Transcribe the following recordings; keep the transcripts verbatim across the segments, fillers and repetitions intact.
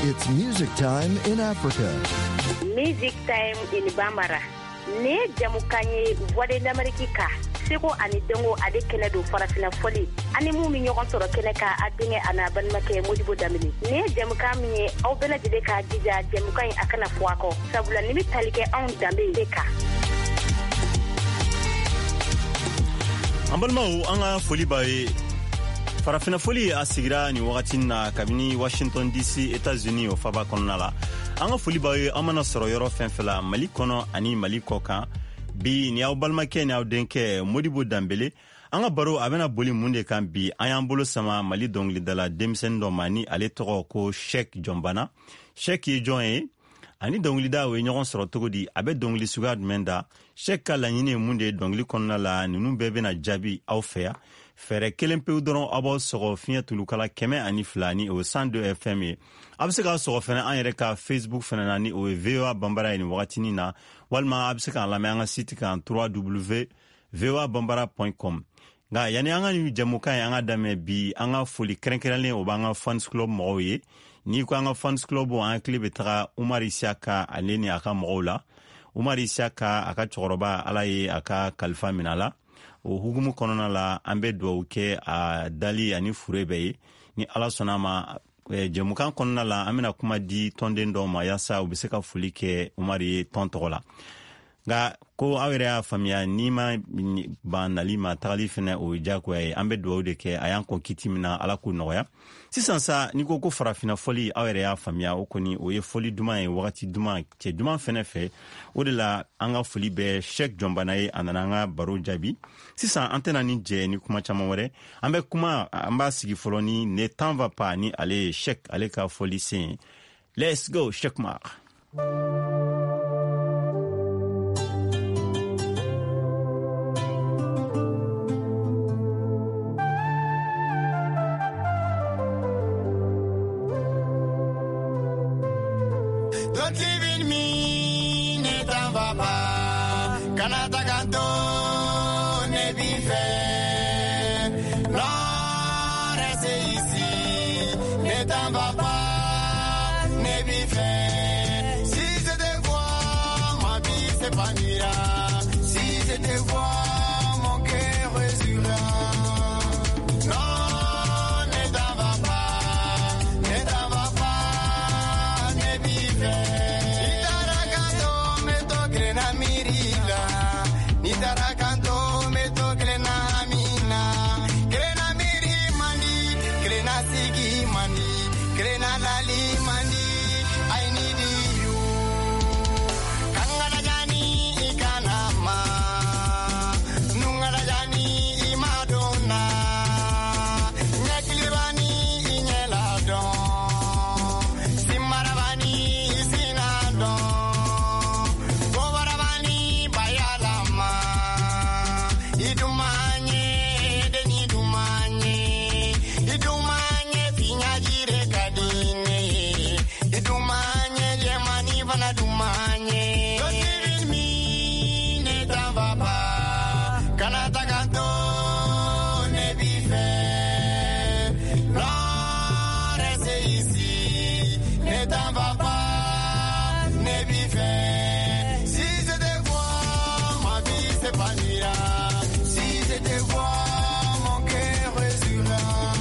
It's music time in Africa. Music time in Bambara. Ne jamukanye voix d'Amerique. Seko ani dongo ade kene do farafina foli. Ani mu mi ñogon soro kene ka adinge ana ban make Modibo Dambélé. Ne jamuka mi aw bela jide ka dija jamuka akana fuako. Sabula ni talike on Dambélé ka. Ambalmau anga foli bae farafina foli asigira ni wakati na kabini Washington D C États-Unis o faba kɔnɔna la anga foli bae amana sɔrɔ yɔrɔ fɛn fɛn la Mali kɔnɔ ani Mali kɔkan bi ni aw balimakɛ ni aw denkɛ Modibo Dambélé anga baro a bɛna boli mun de kan bi an y'an bolo sama Mali dɔnkilidala denmisɛnnin dɔ ma ni ale tɔgɔ ko Cheikh Jonbana. Cheikh ye jɔn ye ani dɔnkilida o ye ɲɔgɔn sɔrɔ cogo di a bɛ dɔnkili suguya jumɛn da Cheikh ka laɲini ye mun de ye dɔnkili kɔnɔna la ninnu bɛɛ bɛna jaabi aw fɛ yan fɛrɛ kelen pewu dɔrɔn aw b'aw sɔgɔ fiɲɛ tulukala kɛmɛ ani fila ni o cent deux F M ye a bɛ se k'a sɔgɔ fɛnɛ an yɛrɛ ka Facebook fɛnɛ na ni o ye V O A Bambara ye nin wagatinin na walima a bɛ se k'an lamɛn an ka site kan w w w point v o a bambara point com nka yanni an ka nin jɛmukan ye an ka daminɛ bi an ka foli kɛrɛnkɛrɛnlen o b'an ka fans club mɔgɔw ye n'i ko an ka fans club an hakili bɛ taga Umar Isiyaka ale ni a ka mɔgɔw la Umar Isiyaka a ka cɛkɔrɔba ala ye a ka kalifa minɛ la o hukumu kɔnɔna la an bɛ dugawu kɛ a dali ani fure bɛɛ ye ni ala sɔnna ma jɛmukan kɔnɔna la an bɛna kuma di tɔnden dɔw ma yaasa u bɛ se ka foli kɛ Umar ye tɔn tɔgɔ la nka ko aw yɛrɛ y'a faamuya n'i ma ban nali ma tagali fɛnɛ o ye diyagoya ye an bɛ dugawu de kɛ a y'an kɔ kiti min na ala k'o nɔgɔya sisan sa n'i ko ko farafina fɔli aw yɛrɛ y'a faamuya o kɔni o ye fɔli duman ye wagati duman cɛ duman fɛnɛ fɛ o de la an ka foli bɛ Cheikh Jonbana ye a nana an ka baro jaabi sisan an tɛna ni jɛ ni kuma caman wɛrɛ an bɛ kuma an b'a sigi fɔlɔ ni ne temps va pas ni ale ye Cheikh ale ka fɔli sen let's go Cheikh Mar. Don't live in me, ne t'en va pas. Canada canto, ne bife. Non, reste ici, ne t'en va pas, ne bife. Si je te vois, ma vie s'épanouira. Si je te vois, mon cœur résurra. Non, ne t'en va pas, ne t'en va pas, ne bife. Nitarakanto meto krena mina krena miri mandi krena sigi mandi krena lali mandi I need you kangala jani ikanama nungala jani imadona nyakilibani inyeladon simarabani sinadon gobarabani bayalama idumanye deni dumanye idumanye finyajire kadine idumanye yemani vana dumanye don't live in me ne t'en va pas kanata kanto ne bife non reste ici ne t'en va pas ne bife si je te vois ma vie s'épanouira. Si je te vois, mon cœur résurra.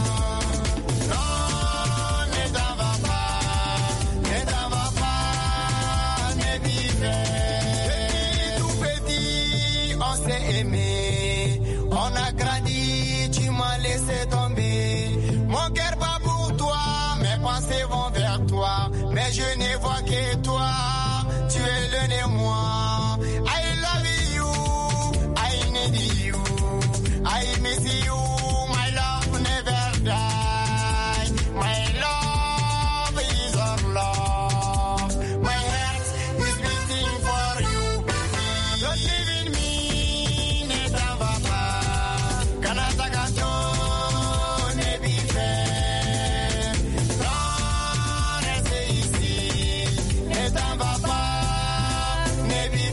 Non, ne t'en va pas, ne t'en va pas, ne bife. Depuis tout petit, on s'est aimé, on a grandi, tu m'as laissé tomber. Mon cœur bat pour toi, mes pensées vont vers toi, mais je ne vois que toi, tu es l'un de moi. I love you, I need you. I miss you, my love never die. My love is our love. My heart is beating for you. Don't live in me, ne t'en va pas. Canada canto, ne bife. Non, reste ici, ne t'en va pas, ne bife.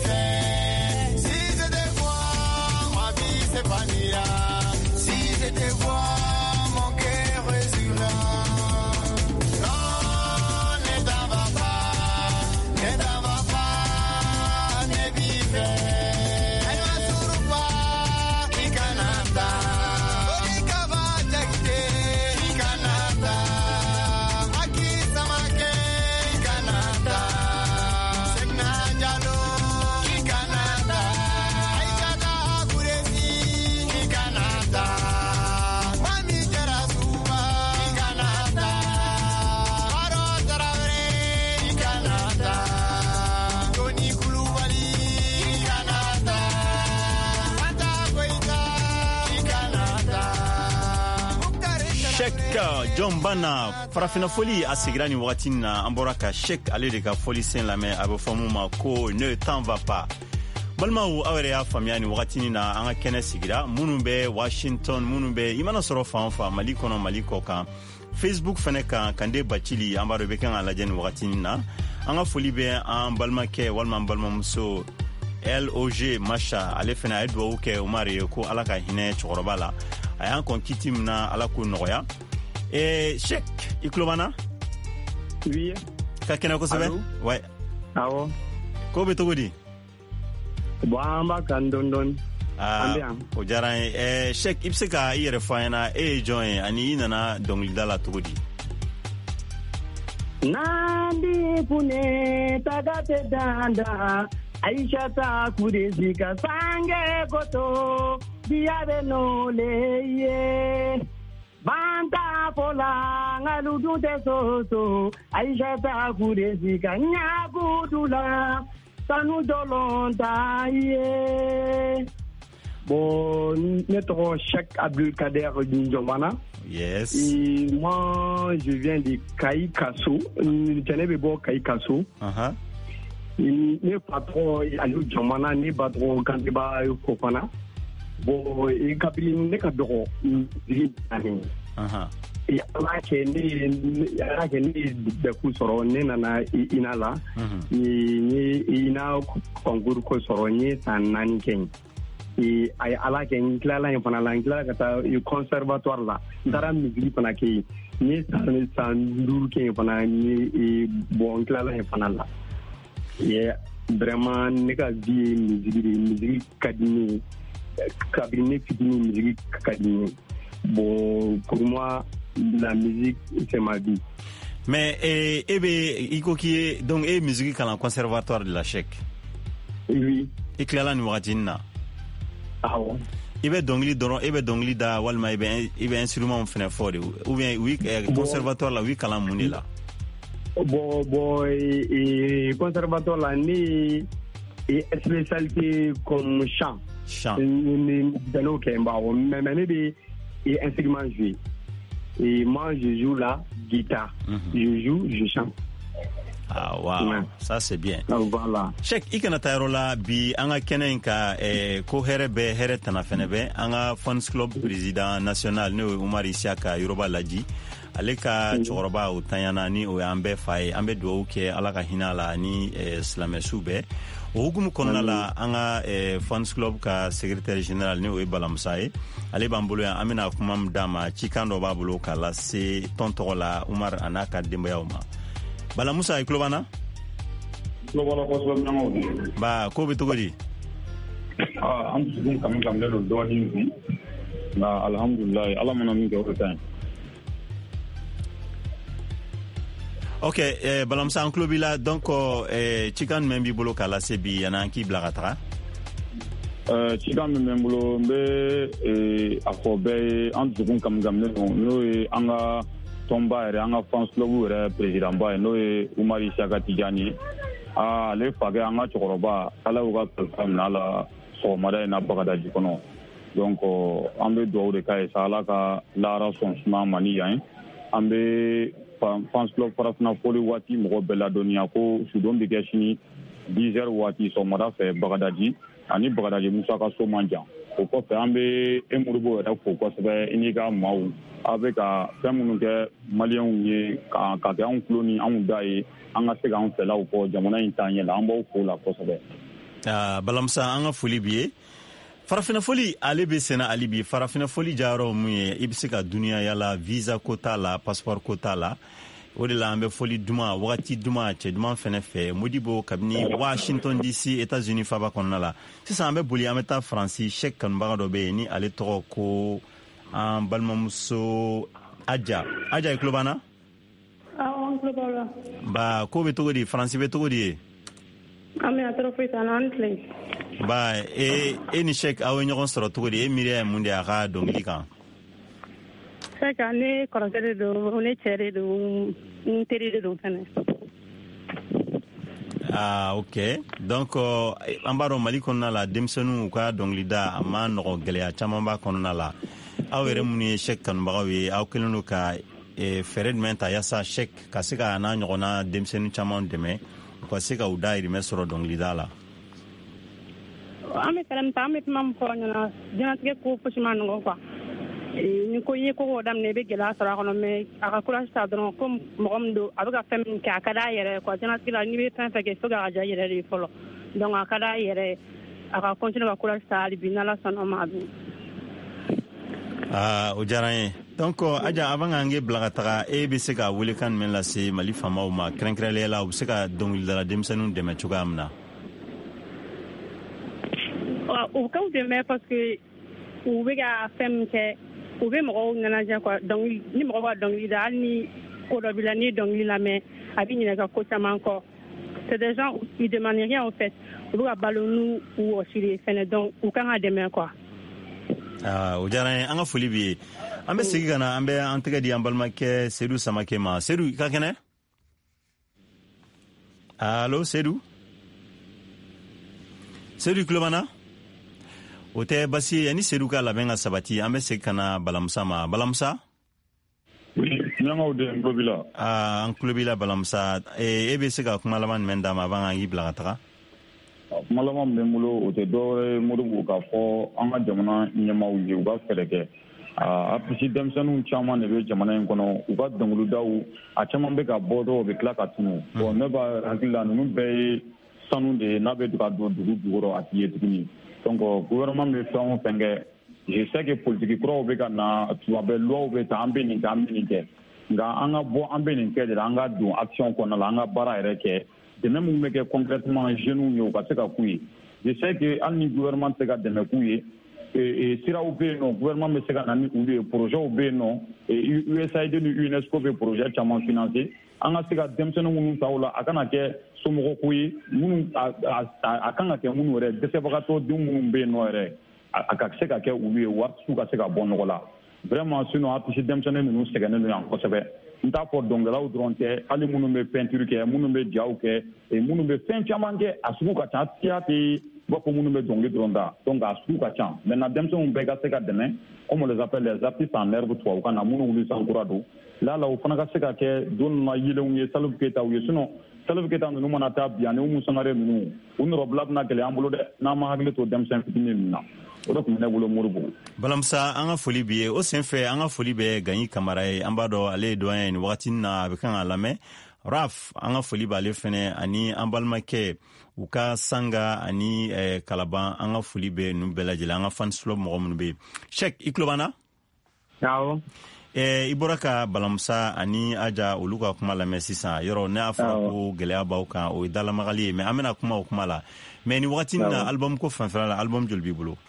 John Bana farafina foli a sigira ni wagati na an bɔra ka Sheik ale de ka foli sen lamɛn a bɛ fɔ mun ma ko ne t'en va pas. Balimaw aw yɛrɛ y'a faamuya ni wagati na an ka kɛnɛ sigira minnu bɛ Washington minnu bɛ i mana sɔrɔ fan o fan Mali kɔnɔ Mali kɔ kan Facebook fɛnɛ kan Kande Bacili an b'a dɔn bɛ kan ka lajɛ ni wagati na an ka foli bɛ an balimakɛ walima an balimamuso L O G Masha ale fɛnɛ a ye duwawu kɛ Umar ye ko Ala ka hinɛ cɛkɔrɔba la a y'an kɔn kiti min na Ala k'o nɔgɔya. Eh, Sheik, i tulo b'an na? Oui. Ka kɛnɛ kosɛbɛ? Ouais. Awɔ. Ko bɛ cogo di? Bon, an b'a kan dɔɔni dɔɔni. Ah, o diyara n ye. Eh, Sheik, i bɛ se ka i yɛrɛ fɔ an ɲɛna e ye jɔn ye ani i nana dɔnkilida la cogo di? Nandi pune tagate danda Aishata kurezi ka sange goto biabe no leye Banta fola ngaludu de soso Aishata kurezi ka nyagudula Tanu dolonta ye Bon, notre Sheik Abdelkader Njomana. Yes. Et moi, je viens de Kaïkasso. Je tenais de voir Kaïkasso. Uh-huh. Ne patron, Alou Njomana, ne patron, quand il va au Kopana. Bon, et Kabili, ne kadoro, Uh-huh. Et ala ke ne ala ke ne de ku soro ne nana inala. Ni ina kongur ko soro ni sanan ken. Et ay ala ke nglala en fana la nglala kata conservatoire la dara migli fana ke ni san san dur ke fana ni bon nglala en fana la et vraiment ne ka di mizili mizili kadini kabine fitini mizili kadini bon pour moi la musique c'est ma vie. Mais eh ebe iko ki donc e musique kalan conservatoire de la Sheik. Oui. E klala ni wagati na. Ah ouais. I bɛ dɔnkili dɔrɔn e bɛ dɔnkili da walima i bɛ i bɛ instrument fɛnɛ fɔ de ou bien oui conservatoire la oui kalan mun de la. Bon bon et conservatoire la ni et spécialité comme chant. Chant. Ni dano kemba mais mais ni et instrument joué. Et moi je joue la guitare. Mm-hmm. Je joue, je chante. Ah wow, ouais. Ça c'est bien. Ah, voilà. Sheik i kana taa yɔrɔ la bi an ka kɛnɛ in ka eh, ko hɛrɛ bɛ hɛrɛ tana fɛnɛ bɛ an ka fans club président national n'o ye Umar Isiaka Yoruba Laji ale ka cɛkɔrɔba o tanyana ni o y'an bɛɛ fa ye an bɛ duwawu kɛ Ala ka hinɛ a la ni eh, silamɛsu bɛɛ o hukumu kɔnɔna la an ka eh, fans club ka secrétaire général ni o ye Balamusa ye ale b'an bolo yan an bɛna kuma min d'a ma cikan dɔ b'a bolo k'a lase tɔn tɔgɔ la Umar a n'a ka denbayaw ma. Balamusa i tulo b'an na? Tulo b'ala kosɛbɛ ɲɔgɔn. Ba ko bɛ cogo di? Ah, an dusukun kami kamilen don dɔɔnin bi nka alhamdulilayi Ala mana min kɛ o de ka ɲi. Ok, eh, Balamusa an tulo b'i la donc eh, cikan jumɛn b'i bolo k'a lase bi yanni an k'i bila ka taga? Eh, cikan min bɛ n bolo n bɛ eh, a fɔ bɛɛ ye an dusukun kami kamilen don n'o ye an ka tɔnba yɛrɛ an ka fans club yɛrɛ président ba ye n'o ye Umar Isiaka Tijani ye. Ah, ale fakɛ an ka cɛkɔrɔba Ala y'u ka kalifa minɛ a la sɔgɔmada in na Bagadaji kɔnɔ donc an bɛ duwawu de k'a ye sa Ala ka lahara sɔn suma ma ni yan ye an bɛ fans club farafina foli waati mɔgɔ bɛɛ ladɔnniya ko sudon bɛ kɛ sini dix heures waati sɔgɔmada fɛ Bagadaji ani Bagadaji Musa ka so man jan o kɔfɛ an bɛ e Modibo yɛrɛ fo kosɛbɛ i n'i ka maaw a bɛ ka fɛn minnu kɛ maliyɛnw ye ka ka kɛ anw tulo ni anw da ye an ka se k'an fɛlaw fɔ jamana in taa ɲɛ la an b'aw fo la kosɛbɛ. Ah, Balamusa an ka foli b'i ye farafina foli ale bɛ senna hali bi farafina foli jayɔrɔ mun ye i bɛ se ka duniya yala visa ko t'a la passeport ko t'a la o de la an bɛ foli duman wagati duman cɛ duman fɛnɛ fɛ Modibo kabini Washington D C États-Unis faba kɔnɔna la sisan an bɛ boli an bɛ taa Faransi Sheik kanubaga dɔ bɛ yen ni ale tɔgɔ ko an balimamuso Aja Aja i tulo b'an na? Awɔ n tulo b'aw la. Ba ko bɛ cogo di Faransi bɛ cogo di ye? An bɛ yan tɔɔrɔ foyi t'an na an ni tile. Ba e e ni Sheik aw ye ɲɔgɔn sɔrɔ cogo di e miiriya ye mun de a ka dɔnkili kan? Sheik ne kɔrɔkɛ de don ne cɛ de don n teri de don fɛnɛ. Ah ok donc an b'a dɔn Mali kɔnɔna la denmisɛnninw ka dɔnkilida a ma nɔgɔ gɛlɛya caman b'a kɔnɔna la aw yɛrɛ minnu ye chèque kanubagaw ye aw kelen don ka fɛɛrɛ jumɛn ta yaasa chèque ka se ka n'a ɲɔgɔnna denmisɛnnin caman dɛmɛ u ka se ka u dahirimɛ sɔrɔ dɔnkilida la. An bɛ fɛɛrɛ min ta an bɛ kuma min fɔ ɲɛna diɲɛlatigɛ ko fosi ma nɔgɔn quoi. Ni ko ye ko o daminɛ i bɛ gɛlɛya sɔrɔ a kɔnɔ mais a ka courage ta dɔrɔn ko mɔgɔ min don a bɛ ka fɛn min kɛ a ka d'a yɛrɛ quoi diɲɛlatigɛ la n'i bɛ fɛn fɛn kɛ fo k'a diya i yɛrɛ de fɔlɔ donc a ka d'a yɛrɛ a ka continuer ka courage ta hali bi n'Ala sɔnna ma bi. Ah o diyara n ye donc Aja avant k'an bila ka taga e bɛ se ka welekan jumɛn lase Mali faamaw ma kɛrɛnkɛrɛnnenya la u bɛ se ka dɔnkilidala denmisɛnninw dɛmɛ cogoya min na. U ka u dɛmɛ parce que u bɛ ka fɛn min kɛ u bɛ mɔgɔw ɲɛnajɛ quoi dɔnkili ni mɔgɔ ka dɔnkili da hali ni ko dɔ b'i la n'i ye dɔnkili lamɛn a bɛ ɲininka ko caman kɔ c'est des gens ils demandent rien en fait u bɛ ka balo n'u wɔsi de fɛnɛ donc u kan ka dɛmɛ quoi. Ah o diyara n ye an ka foli b'i ye an bɛ segin ka na an bɛ an tɛgɛ di an balimakɛ Seydou Samakɛ ma Seydou i ka kɛnɛ. Allo Seydou Seydou i tulo b'an na. O tɛ basi ye yanni Seydou ka labɛn ka sabati an bɛ segin ka na Balamusa ma Balamusa. Ɲangaw de n tulo b'i la. Ah an tulo b'i la Balamusa e bɛ se ka kuma laban jumɛn d'a ma avant k'an k'i bila ka taga. Kuma laban min bɛ n bolo o tɛ dɔwɛrɛ ye Modibo k'a fɔ an ka jamana ɲɛmaaw ye u ka fɛɛrɛ kɛ a pisi denmisɛnninw caman de bɛ jamana in kɔnɔ u ka dɔnkilidaw a caman bɛ ka bɔ dɔw bɛ tila ka tunu bon ne b'a hakili la ninnu bɛɛ ye sanu de ye n'a bɛ ka don dugu jukɔrɔ a tɛ ye tuguni donc gouvernement bɛ fɛn o fɛn kɛ je sais que politique kuraw bɛ ka na tuma bɛɛ loi bɛ ta an bɛ nin kɛ an bɛ nin kɛ nka an ka bɔ an bɛ nin kɛ de la an ka don action kɔnɔna la an ka baara yɛrɛ kɛ dɛmɛ min bɛ kɛ concrètement jeunes ye u ka se ka k'u ye je sais que hali ni gouvernement tɛ se ka dɛmɛ k'u ye siraw bɛ yen nɔ gouvernement bɛ se ka na ni olu ye projets bɛ yen nɔ U S A I D ni UNESCO bɛ projet caman financer an ka se ka denmisɛnnin minnu ta o la a kana kɛ somɔgɔ ko ye minnu a kan ka kɛ minnu yɛrɛ dɛsɛbagatɔ den minnu bɛ yen nɔ yɛrɛ a ka se ka kɛ olu ye warisiw ka se ka bɔ nɔgɔ la vraiment sinon a pisi denmisɛnnin ninnu sɛgɛnnen don yan kosɛbɛ n t'a fɔ dɔnkɛlaw dɔrɔn tɛ hali minnu bɛ peinture kɛ minnu bɛ jaw kɛ minnu bɛ fɛn caman kɛ a sugu ka ca siya tɛ b'a fɔ minnu bɛ dɔnkili dɔrɔn da donc a sugu ka ca maintenant denmisɛnninw bɛɛ ka se ka dɛmɛ comme on les appelle les artistes en herbe tubabukan na minnu wuli sankura don lala o fana ka se ka kɛ don na yelenw ye Salif Keita ye sinon Salif Keita ninnu mana taa bi ani Umu Sangare ninnu u nɔrɔbila bɛna gɛlɛya an bolo dɛ n'an ma hakili to denmisɛn fitinin ninnu na o de tun bɛ ne bolo Modibo. Balamusa an ka foli b'i ye o senfɛ an ka foli bɛ Gaɲi Kamara ye an b'a dɔn ale ye doyen ye nin wagati na a bɛ kan ka lamɛn Raf an ka foli b'ale fɛnɛ ani an balimakɛ u ka Sanga ani Kalaban an ka foli bɛ ninnu bɛɛ lajɛlen an ka fans club mɔgɔ minnu bɛ yen Cheikh i tulo b'an na. Awɔ. i bɔra ka Balamusa ani Aja olu ka kuma lamɛn sisan yɔrɔ ne y'a fɔra ko gɛlɛya b'aw kan o ye dalamagali ye mais an bɛna kuma o kuma la mais ni wagati na album ko fanfɛla la album joli b'i bolo.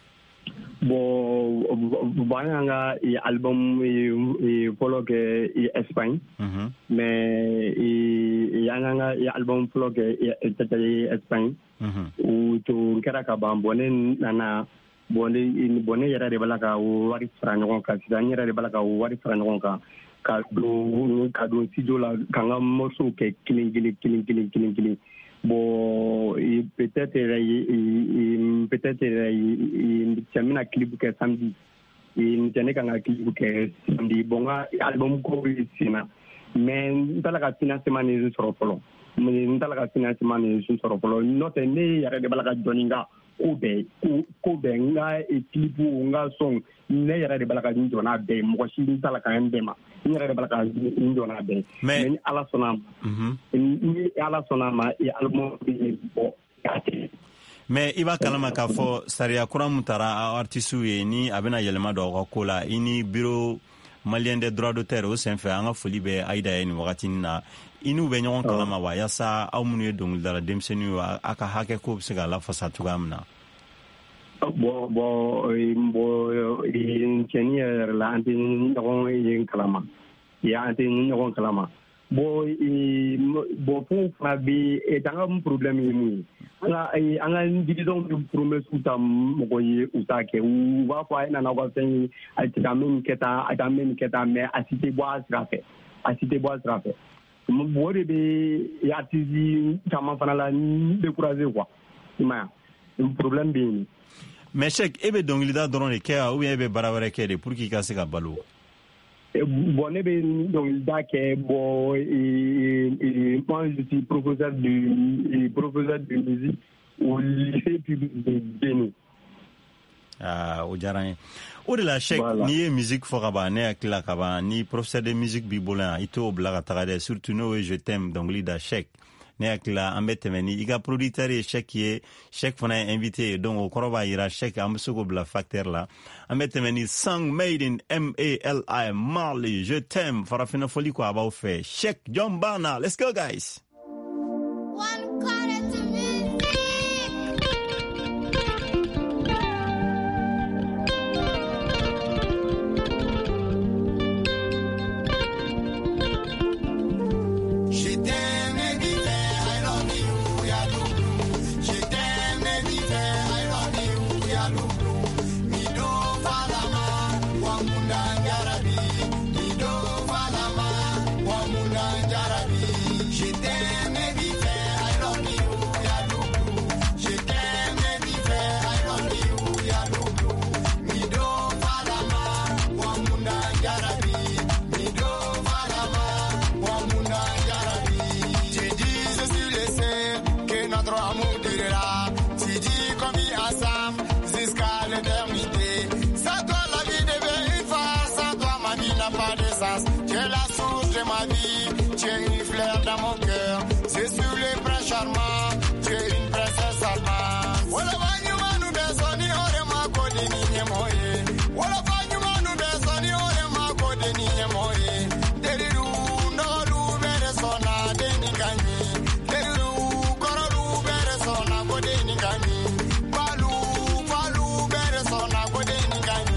Bon bon an ka album fɔlɔ kɛ Espagne mais an ka album fɔlɔ kɛ Espagne o to kɛra ka ban bon ne nana bon ne yɛrɛ de b'a ka wari fara ɲɔgɔn kan sisan n yɛrɛ de b'a ka wari fara ɲɔgɔn kan ka don ka don studio la k'an ka morceau kɛ kelen kelen kelen kelen kelen kelen bon peut-être peut-être cɛ n bɛna clip kɛ samedi n tɛ ne kan ka clip kɛ samedi bon n ka album ko bɛ sen na mais n t'a la ka financement ni sɔrɔ fɔlɔ n t'a la ka financement ni sɔrɔ fɔlɔ n'o tɛ ne yɛrɛ de b'a ka dɔɔnin kan ko bɛɛ ko bɛɛ n ka clip n ka sɔn ne yɛrɛ de b'a ka n jɔ n'a bɛɛ ye mɔgɔ si t'a la ka n bɛɛ ma n yɛrɛ de b'a ka n jɔ n'a bɛɛ ye mais ni Ala sɔnna ma ni Ala sɔnna ma album bɛ bɔ k'a kɛ. Mais i b'a kalama k'a fɔ sariya kura min taara artistes ye ni a bɛna yɛlɛma don aw ka ko la i ni bureau malien des droits d'auteur o senfɛ an ka foli bɛ Aïda ye nin wagati na i n'u bɛ ɲɔgɔn kalama wa yaasa aw minnu ye dɔnkilidala denmisɛnninw ye a ka hakɛ ko bɛ se ka lafasa cogoya min na. Bon bon bon cɛnni yɛrɛ la an tɛ ɲɔgɔn ye kalama an tɛ ɲɔgɔn kalama bon bon fɛn fana bɛ an ka problème ye mun ye an ka an ka division bɛ promesse ta mɔgɔ ye u t'a kɛ u b'a fɔ a ye nana aw ka fɛn ye a tɛ ka min kɛ tan a tɛ ka min kɛ tan mais a si tɛ bɔ a sira fɛ a si tɛ bɔ a sira fɛ o de bɛ artiste caman fana la découragé quoi i m'a ye problème bɛ yen. mais Cheikh e be dɔnkilida dɔrɔn de kɛ ou bien e be baara wɛrɛ kɛ de pour qu'il ka se ka balo? Bon, ne be dɔnkilida kɛ bon moi je suis professeur de professeur de musique au lycée public de Bénin. Ah, o diyara n ye. O de la Cheikh, voilà. N'i ye musique fɔ ka ban ne hakili la ka ban ni professeur de musique b'i bolo yan i t'o bila ka taga dɛ, surtout n'o ye je t'aime dɔnkili da Cheikh. Ne hakili la an bɛ tɛmɛ ni i ka producteur ye Cheikh ye, Cheikh fana ye invité ye, donc o kɔrɔ b'a yira Cheikh an bɛ se k'o bila facteur la. An bɛ tɛmɛ ni song made in M A L I Marley, je t'aime, farafina foli ko a b'aw fɛ. Cheikh John Bana, let's go guys. One quarter to me. Tu es la source de ma vie, tu es une fleur dans mon cœur. C'est sur les bras charmants, tu es une princesse allemande. Voilà, nous descendons, on est ma côte de Nigne Moye. Voilà, nous descendons, on est ma côte de Nigne Moye. Derirou, Nolu, Beresona, Denigani. Derirou, Korolu, Beresona, Kodenigani. Balou, Balou, Beresona, Kodenigani.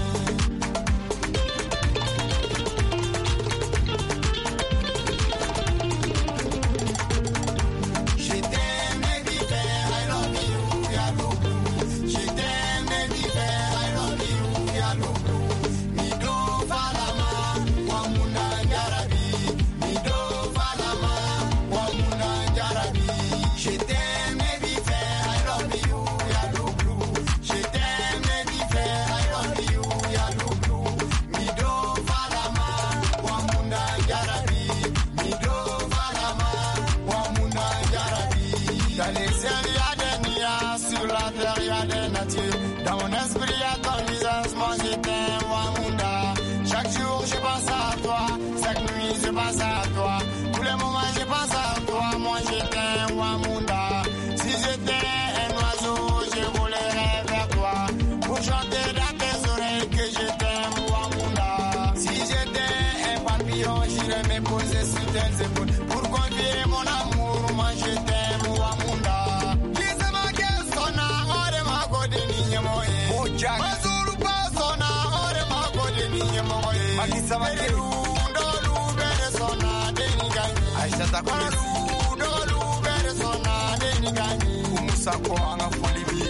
Dans mon esprit, à ton visage, moi je t'aime, Wamunda. Chaque jour, je pense à toi. Chaque nuit, je pense à toi. Tous les moments, je pense à toi. Moi, je t'aime, Wamunda. Si j'étais un oiseau, je volerais vers toi. Pour chanter dans tes oreilles que je t'aime, Wamunda. Si j'étais un papillon, j'irais me poser sur tes épaules. Pour confier mon amour, moi, je t'aime, Wamunda. Jack. Mazuru pasona ore magode ni moye. Makisa makelu ndolu beresona denigani. Aisha takwana ndolu beresona denigani. Umusa ko anga folibi.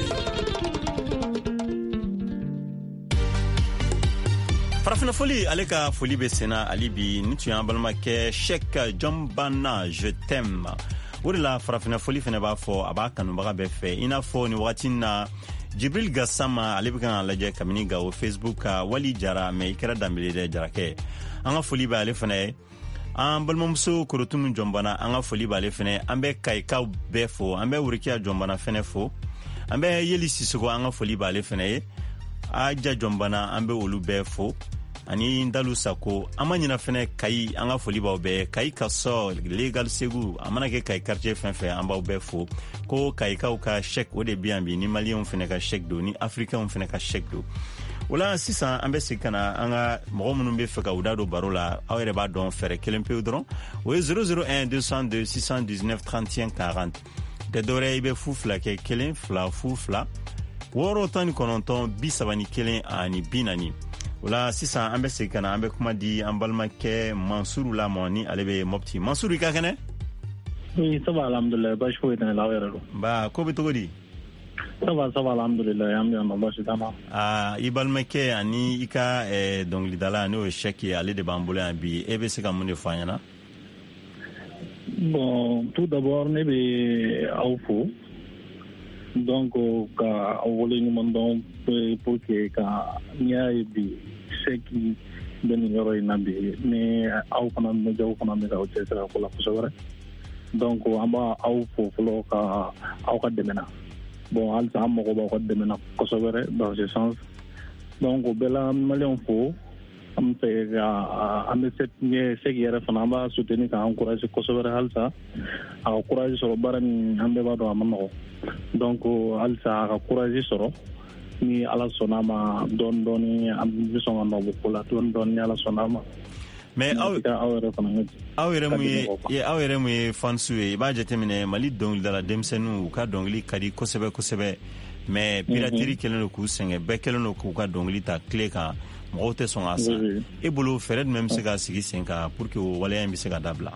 Farafina foli ale ka foli be sena ali bi ni tu yan balma ke Cheikh John Bana, je t'aime. O de la farafina foli fana b'a fɔ a b'a kanubaga bɛɛ fɛ i n'a fɔ ni wagati na Jibril Gassama ale bɛ kan lajɛ kabini Gawo Facebook ka Wali Jara mais i kɛra Danbele dɛ Jarakɛ an ka foli b'ale fana ye an balimamuso Korotumu Jɔnbana an ka foli b'ale fana ye an bɛ Kayikaw bɛɛ fo an bɛ Wurikiya Jɔnbana fana fo an bɛ Yeli Sisoko an ka foli b'ale fana ye Aja Jɔnbana an bɛ olu bɛɛ fo ani Ndalu Sako an ma ɲina fana Kayi an ka foli b'aw bɛɛ Kayi Kasɔ Legal Segu a mana kɛ Kayi quartier fɛn fɛn an b'aw bɛɛ fo ko Kayikaw ka chèque o de bi yan bi ni maliyɛnw fana ka chèque don ni africains fana ka chèque don o la sisan an bɛ segin ka na an ka mɔgɔ minnu bɛ fɛ ka u da don baro la aw yɛrɛ b'a dɔn fɛrɛ kelen pewu dɔrɔn o ye zéro zéro un deux cent deux six cent dix-neuf trente et un quarante tɛ dɔwɛrɛ i bɛ fu fila kɛ kelen fila fu fila wɔɔrɔ tan ni kɔnɔntɔn bi saba ni kelen ani bi naani o la sisan an bɛ segin ka na an bɛ kuma di an balimakɛ Mansuru lamɔ ni ale bɛ Mopti. Mansuru i ka kɛnɛ? Oui, ça va alhamdulillah baasi foyi tɛ ne la aw yɛrɛ don. Ba ko bɛ cogo di? Ça va ça va alhamdulillah an bɛ yan nɔ baasi t'a la. Ah i balimakɛ ani i ka eh, dɔnkilidala n'o ye Cheikh ye ale de b'an bolo yan bi e bɛ se ka mun de fɔ an ɲɛna? Bon tout d'abord ne bɛ aw fo donc ka wole ni mon don pour que ka nya bi seki ben yoro ina bi mais aw kana me jaw kana me ka o tsara ko la ko sawara donc amba aw fo flo ka aw ka demena bon al sa mo ko ba ko demena ko sawara dans ce sens donc bela malion fo am te am set ne seguir fana ba soutenir ka encourager ko sawara halsa a encourager so baran ambe ba do amano donc halsa ka encourager soro ni ala sonama don don ni am bisonga no ko la don don ni ala sonama mais aw aw yɛrɛ mun ye aw yɛrɛ mun ye fansu ye i b'a jateminɛ mali dɔnkilidala denmisɛnninw ka dɔnkili ka di kosɛbɛ kosɛbɛ mais pirateri kɛlen don k'u sɛgɛn bɛɛ kɛlen don k'u ka dɔnkili ta tile kan mɔgɔw tɛ sɔn k'a san e bolo fɛɛrɛ jumɛn bɛ se ka sigi sen kan pour que o waleya in bɛ se ka dabila.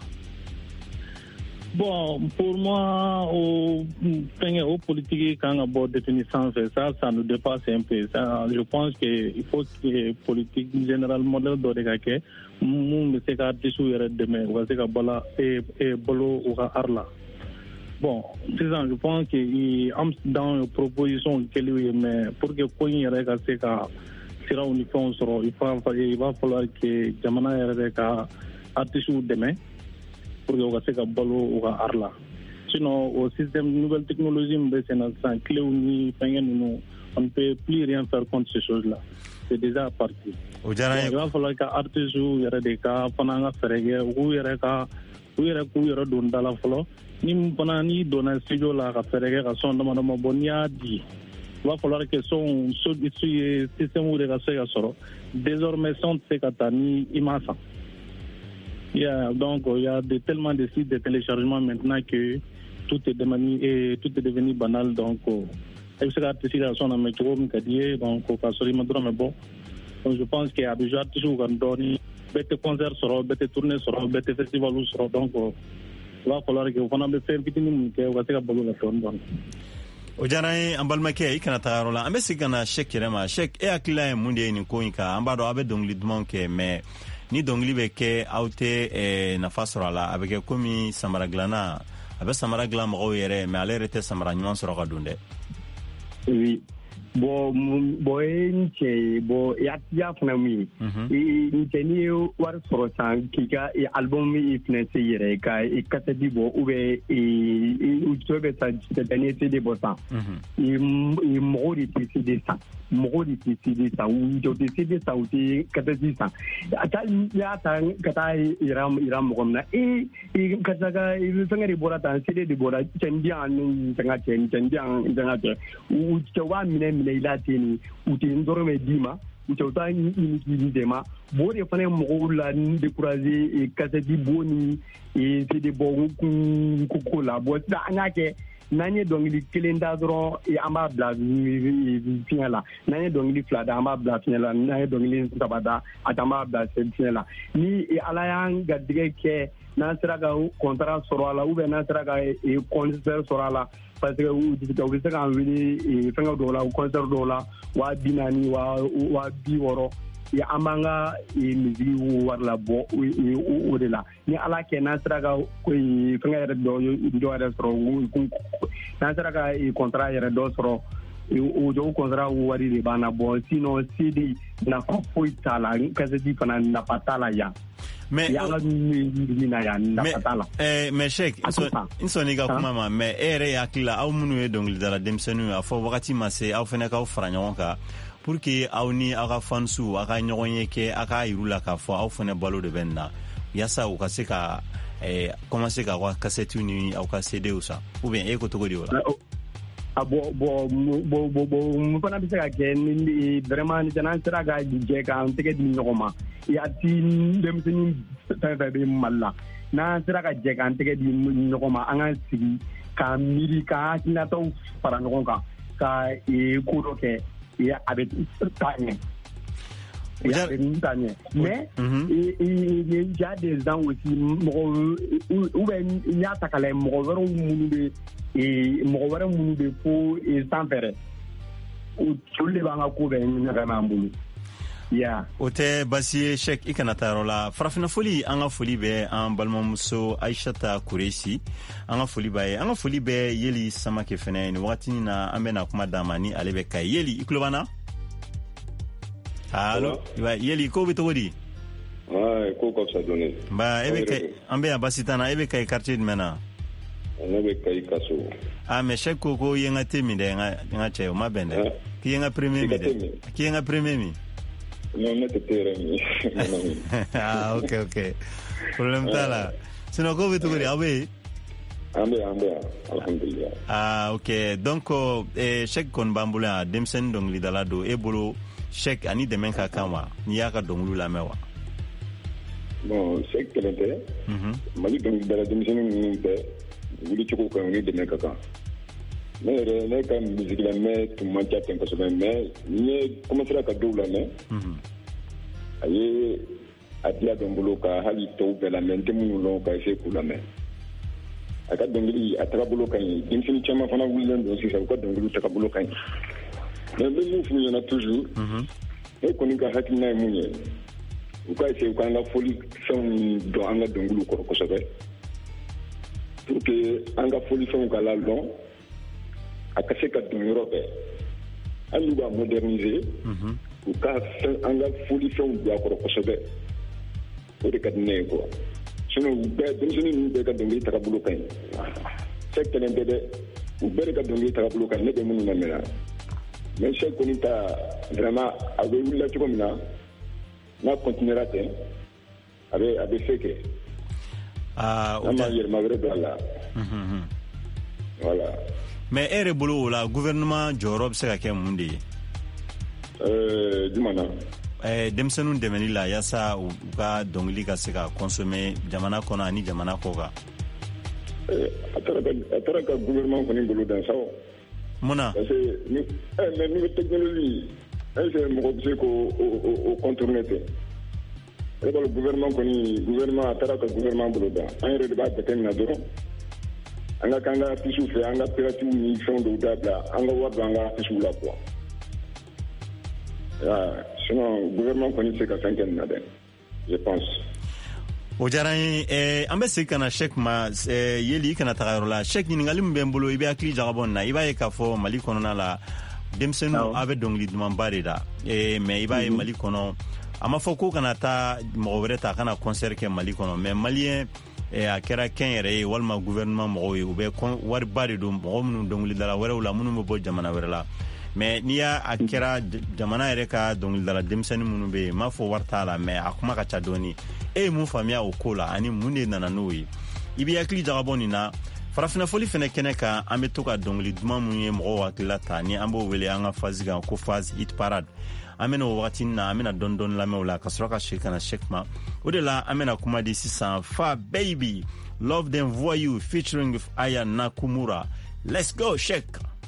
Bon, pour moi, au, au politique, quand on a définition, ça, ça nous dépasse un peu. Ça, je pense qu'il faut que les politiques généralement de l'État, nous, c'est qu'à tissu et demain, on va se bala et et bolo ou arla. Bon, c'est ça. Je pense que dans les propositions qu'il y a, mais pour que pour y aller, c'est qu'à sera uniforme, il faut il va falloir que jamana y aller qu'à tissu demain. Pour que ça balo ou arla. Sinon, au système de nouvelles technologies, sans clé ou ni on ne peut plus rien faire contre ces choses-là. C'est déjà parti. Il va falloir que artistes ou des cas, pendant la fergue, ou il y a cas, ou il y a coup, il y a don dans la flot, ni pendant ni don un studio la fergue, à son nom de Mobonia dit. Il va falloir que son système ou des cas soro. Désormais, son secatani imasa. Yeah, donc il y a de, tellement de sites de téléchargement maintenant que tout est devenu et tout est devenu banal. Donc donc je pense qu'il y a déjà toujours donné des concerts sur des tournées sur des festivals sur donc il va falloir que on a fait un petit minute que on va se bolo la tonne donc o jaraye ambalmake ikana tagaro la ambe sigana Cheikh Rema Cheikh e akila munde ni ko inka ambado abe dongli dmanke mais ni dongli be ke aute e nafa sɔrɔ la a bɛ kɛ komi samara dilanna a bɛ samara dilan mɔgɔw yɛrɛ mais ale yɛrɛ tɛ samara ɲuman sɔrɔ ka dun dɛ. Oui. Bon, bon, n cɛ bon ya ya fana mun ye n cɛ ni ye wari sɔrɔ san k'i ka album i finance yɛrɛ ka kasɛti bɔ ou bien u cɛ bɛ sa dernier C D bɔ san mɔgɔw de tɛ C D san mɔgɔw de tɛ C D san u tɛ C D san u tɛ kasɛti san a taa n'i y'a ta ka taa yira yira mɔgɔ min na e ka taa ka fɛnkɛ de bɔra tan C D de bɔra cɛ n di yan ni n ka cɛ cɛ n di yan n ka cɛ u cɛ b'a minɛ minɛ i la ten u tɛ n dɔrɔmɛ d'i ma u cɛ u t'a ɲini de ma bo de fana ye mɔgɔw la ni découragé kasɛti bo ni C D bɔ ko la bon sisan an y'a kɛ n'an ye dɔnkili kelen da dɔrɔn an b'a bila fiɲɛ la n'an ye dɔnkili fila da an b'a bila fiɲɛ la n'an ye dɔnkili saba da a an b'a bila fiɲɛ la ni ala y'an garijɛgɛ kɛ n'an sera ka contrat sɔrɔ a la ou bien n'an sera ka concert sɔrɔ a la parce que u bɛ se k'an wele fɛngɛ dɔw la concert dɔw la waa bi naani waa bi wɔɔrɔ an b'an ka misiri wari la bɔ o de la ni ala kɛ n'an sera ka fɛngɛ yɛrɛ dɔ yɛrɛ sɔrɔ n'an sera ka contrat yɛrɛ dɔ sɔrɔ o jɔ contrat wari de b'an na bɔ sinon C D nafa foyi t'a la kasɛti fana nafa t'a la yan. mais mais Cheikh n sɔnni ka kuma ma mais e yɛrɛ hakili la aw minnu ye dɔnkilidala denmisɛnninw a fɔ wagati ma se aw fana k'aw fara ɲɔgɔn kan pour que aw ni aw ka fansiw aw ka ɲɔgɔn ye kɛ aw k'a yiru la k'a fɔ aw fana balo de bɛ nin na yaasa u ka se ka commencer k'aw ka kasɛtiw ni aw ka C Dw san ou bien e ko cogo di o la. Ah bon bon bon bon bon mun fana bɛ se ka kɛ ni vraiment ni n'an sera ka jɛ k'an tɛgɛ di ɲɔgɔn ma yaati denmisɛnnin fɛn fɛn bɛ Mali la n'an sera ka jɛ k'an tɛgɛ di ɲɔgɔn ma an ka sigi k'an miiri ka hakilinataw fara ɲɔgɔn kan ka ko dɔ kɛ a bɛ taa ɲɛ. Mais il y a des gens aussi ou bien il y a ta kala mɔgɔ wɛrɛw minnu bɛ mɔgɔ wɛrɛ minnu bɛ fo sanfɛ olu de b'an ka ko bɛɛ ɲagami an bolo. ya o tɛ basi ye Cheikh i kana taa yɔrɔ la farafina foli an ka foli bɛ an balimamuso Aishata Kuresi an ka foli b'a ye an ka foli bɛ Yeli Samake fɛnɛ ni wagati na an bɛna kuma d'a ma ni ale bɛ Kayi Yeli i tulo b'an na allo Yeli ko bɛ cogo di ai ko ka fisa dɔɔni ba e bɛ Kayi an bɛ yan basi t'an na e bɛ Kayi quartier jumɛn na ne bɛ Kayi kaso ah mais Cheikh ko ko ye n ka te min dɛ n ka cɛ o ma bɛn dɛ k'i ye n ka premier min dɛ k'i ye n ka premier min non ne tɛ tere mi ah ok ok problème t'a la sinon ko bɛ cogo di aw bɛ yen an bɛ an bɛ yan alhamdulilah ah ok donc eh, Cheikh kɔni b'an bolo yan denmisɛnnin dɔnkilidala don e bolo Cheikh ani dɛmɛ ka kan wa n'i y'a ka dɔnkiliw lamɛn wa bon Cheikh kelen tɛ Mali dɔnkilidala denmisɛnnin ninnu bɛɛ wulicogo kan u ni dɛmɛ ka kan ne yɛrɛ ne ka musique lamɛn tun man ca ten kosɛbɛ mais n ye commencera ka dɔw lamɛn a ye a diya dɔ n bolo ka hali tɔw bɛɛ lamɛn n tɛ minnu lɔn ka essayer k'u lamɛn a ka dɔnkili a tagabolo ka ɲi denmisɛnnin caman fana wulilen don sisan u ka dɔnkiliw tagabolo ka ɲi mais n bɛ min f'u ɲɛna toujours ne kɔni ka hakilina ye mun ye u ka essayer u ka an ka foli fɛnw dɔn an ka dɔnkiliw kɔrɔ kosɛbɛ pour que an ka foli fɛnw ka la dɔn a ka se ka don yɔrɔ bɛɛ hali n'u b'a moderniser u ka fɛn an ka foli fɛnw don a kɔrɔ kosɛbɛ o de ka di ne ye quoi sinon u bɛɛ denmisɛnnin ninnu bɛɛ ka dɔnkili tagabolo ka ɲi Cheikh kelen tɛ dɛ u bɛɛ de ka dɔnkili tagabolo ka ɲi ne bɛ minnu lamɛnna mais Cheikh kɔni ta vraiment a bɛ wulila cogo min na n'a continuera ten a bɛ a bɛ se kɛ an ma yɛlɛma wɛrɛ don a la voilà mais e yɛrɛ bolo o la gouvernement jɔyɔrɔ bɛ se ka kɛ mun de ye jumɛn na denmisɛnninw dɛmɛli la yaasa u ka dɔnkili ka se ka consommer jamana kɔnɔ ani jamana kɔ kan a taara ka gouvernement kɔni bolo dan sa o mun na parce que ni mais ni technologie est-ce que mɔgɔ bɛ se k'o contourner ten e b'a dɔn gouvernement kɔni gouvernement a taara ka gouvernement bolo dan an yɛrɛ de b'a jateminɛ dɔrɔn an ka k'an ka artistes fɛ an ka piratiw ni fɛnw dɔw dabila an ka wari don an ka artistes la quoi sinon gouvernement kɔni se ka fɛn kɛ nin na dɛ je pense o diyara n ye an bɛ segin ka na Cheikh ma Yeli i kana taga yɔrɔ la Cheikh ɲininkali min bɛ n bolo i bɛ hakili jagabɔ nin na i b'a ye k'a fɔ Mali kɔnɔna la denmisɛnninw a bɛ dɔnkili dumanba de da mais i b'a ye Mali kɔnɔ a ma fɔ ko kana taa mɔgɔ wɛrɛ ta a kana concert kɛ Mali kɔnɔ mais maliyɛn a kɛra kɛn yɛrɛ ye walima gouvernement mɔgɔw ye u bɛ wariba de don mɔgɔ minnu dɔnkilidala wɛrɛw la minnu bɛ bɔ jamana wɛrɛ la mais n'i y'a a kɛra jamana yɛrɛ ka dɔnkilidala denmisɛnnin minnu bɛ yen n m'a fɔ wari t'a la mais a kuma ka ca dɔɔni e ye mun faamuya o ko la ani mun de nana n'o ye i bɛ hakili jagabɔ nin na farafina foli fɛnɛ kɛnɛ kan an bɛ to ka dɔnkili duman minnu ye mɔgɔw hakilila ta ni an b'o wele an ka phase kan ko phase hit parade an bɛna o wagati na an bɛna dɔɔni dɔɔni lamɛn o la ka sɔrɔ ka segin ka na Cheikh ma o de la an bɛna kuma di sisan Fa Baby Love Them Voyou featuring with Aya Nakamura. Let's go Cheikh.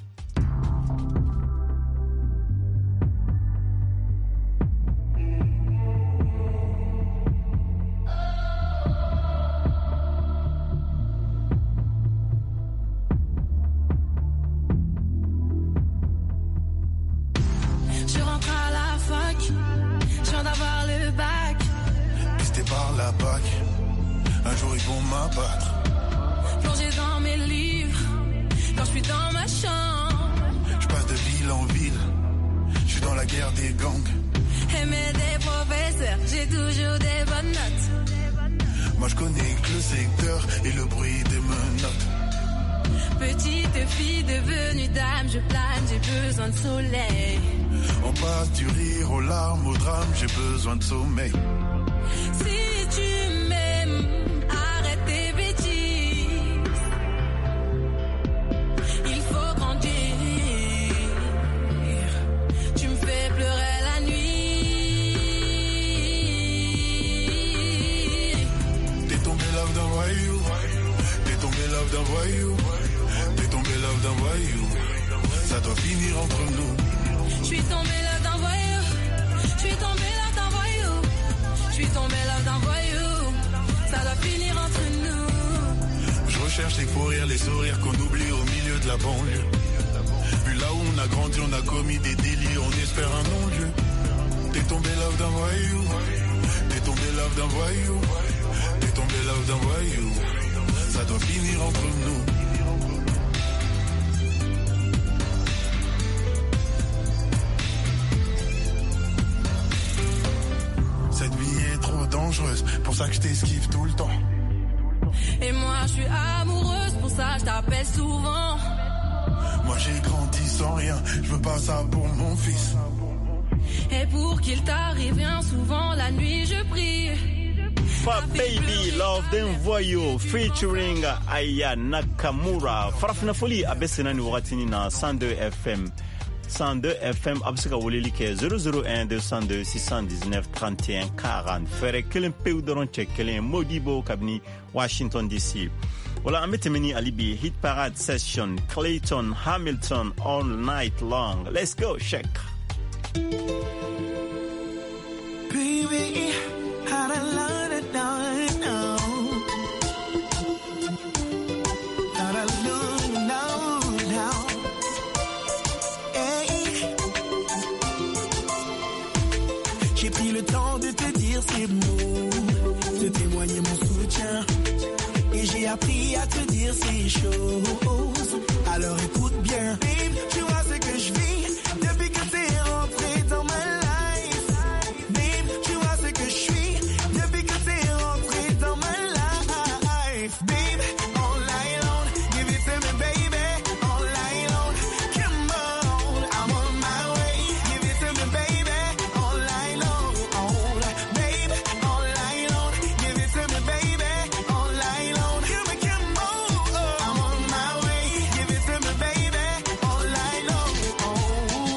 Un jour ils vont m'abattre. Plongé dans mes livres, quand je suis dans ma chambre. Je passe de ville en ville, je suis dans la guerre des gangs. Aimer des professeurs, j'ai toujours des bonnes notes. Moi je connais que le secteur et le bruit des menottes. Petite fille devenue dame, je plane, j'ai besoin de soleil. On passe du rire aux larmes, au drame, j'ai besoin de sommeil. Si tu m'aimes, arrête tes bêtises. Il faut grandir. Tu me fais pleurer la nuit. T'es tombé love d'un voyou. T'es tombé love d'un voyou. T'es tombé love d'un voyou. Ça doit finir entre nous. Je suis tombé love d'un voyou. Je suis tombé love d'un voyou. Je suis tombé love d'un voyou. Ça doit finir entre nous. Je recherche les faux rires, les sourires qu'on oublie au milieu de la banlieue. Puis là où on a grandi, on a commis des délits, on espère un non-lieu. T'es tombé love d'un voyou. T'es tombé love d'un voyou. T'es tombé love d'un voyou. Ça doit finir entre nous. Cette vie est trop dangereuse, pour ça que je t'esquive tout le temps. Et moi je suis amoureuse, pour ça je t'appelle souvent. Moi j'ai grandi sans rien, je veux pas ça pour mon fils. Et pour qu'il t'arrive bien souvent la nuit je prie. Fa Baby Love Them Voyou featuring Aya Nakamura. Farafina Foli abesena ni wakatini na cent deux F M. cent deux F M absika woleli ke zéro zéro un deux zéro deux six un neuf trente et un quarante. Fere kelen peu doron check kelen Modibo kabni Washington D C. Wala ametemeni alibi hit parade session Clayton Hamilton all night long. Let's go check. Baby, how to learn it down now. How to learn it down now. Hey. J'ai pris le temps de te dire ces mots, de témoigner mon soutien. Et j'ai appris à te dire ces choses. Alors écoute bien, babe, tu vois ce que je vis depuis que t'es rentré dans ma life. Babe, tu vois ce que je suis depuis que t'es rentré dans ma life. Babe, all night long, give it to me, baby. All night long, come on, I'm on my way. Give it to me, baby. All night long, oh, babe, all night long, give it to me, baby. All night long, come on, come on, I'm on my way. Give it to me, baby. All night long, oh.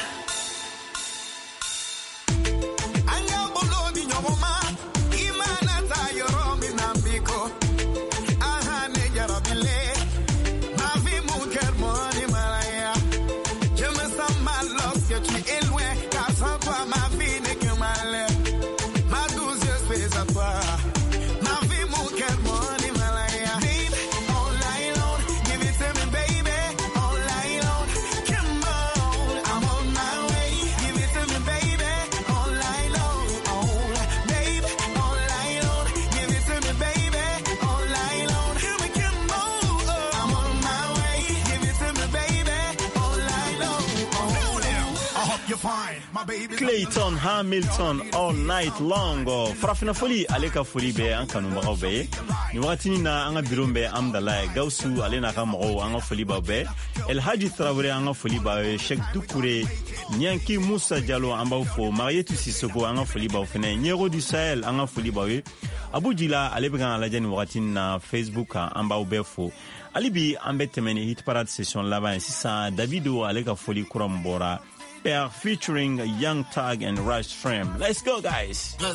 Anga bolo di nyoma, imana tayoro minambiko. Aha ne jarabile, ma vie mon cœur mon Himalaya. Je me sens mal lorsque tu es loin, car sans toi ma vie n'est que malheur. Ma douce je fais à toi, ma vie mon cœur mon Himalaya. Babe, all night long, give it to me baby, all night long. Come on, I'm on my way. Give it to me baby, all night long. Oh, babe, all night long, give it to me baby, all night long. Come on, come on, I'm on my way. Give it to me baby, all night long. Oh, I hope you're fine, my baby. Clayton Hamilton all night long. Farafina Foli aleka foli be an kanu magaw be. Ni watini na anga birombe amdala gausu alena ka magaw anga foli ba be. El Haji Traoré anga foli ba Sheikh Doucouré Nyanki Moussa Diallo amba fo Marietou Sissoko anga foli ba fene Nyero du Sahel anga foli ba we. Abou Djila alebga la jani watini na Facebook amba be fo. Alibi ambetemeni hit parade session là-bas sisa Davido aleka foli kurambora. Pair featuring Young Tag and Rush Frame. Let's go, guys. If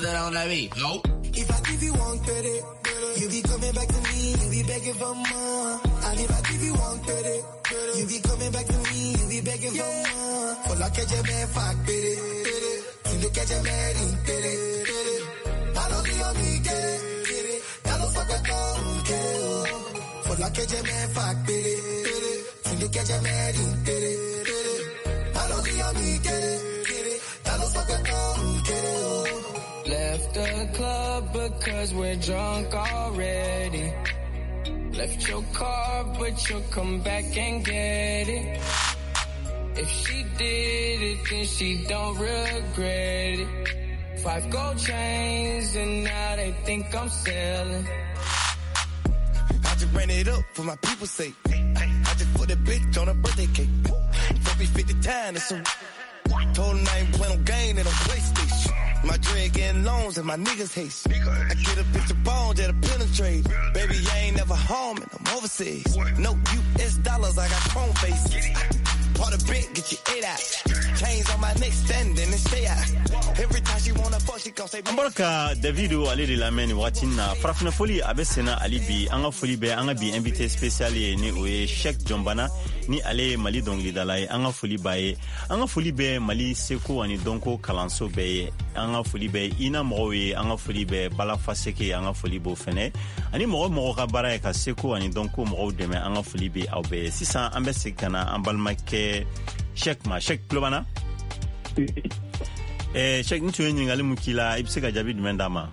I give you one credit, you be coming back to me, you be begging for more. And if I give you one credit, you be coming back to me, you be begging for more. For la catch a man, fuck, baby. You look at your man, get it. I don't be on me, get it. I don't fuck a dog, get it. For la catch a man, fuck, baby. You look at your man, get it. I don't be on me, get it. Get it. I don't fuck a dog, get it. Left the club because we're drunk already. Left your car, but you'll come back and get it. If she did it, then she don't regret it. Five gold chains, and now they think I'm selling. I just ran it up for my people's sake. I just put a bitch on a birthday cake. Fuck me fifty times, that's some. Told him I ain't play no game, they don't PlayStation. My dread getting loans and my niggas hate. I get a bitch of bones that'll penetrate. Baby, I ain't never home and I'm overseas. No U S dollars, I got chrome faces. Part of bit, get your eight out. Chains on my neck, standing and stay out. Every time she wanna fuck, she gon' say. Ambarka Davido ali de la meni watina Farafina Foli abesena alibi anga foli be anga bi invité spécial ni oye Sheikh Jombana ni ale Mali dongli dalai anga foli bae anga foli be Mali seko ani donko kalanso be anga foli be ina mowe anga foli be bala faseke anga foli bo fene ani mo mo ka bara ka seko ani donko mo deme anga foli be au be sisa ambesekana ambalmake Sheikh ma Sheikh Plobana eh check ni tuwe nyingali mukila ibse ka jabi dumendama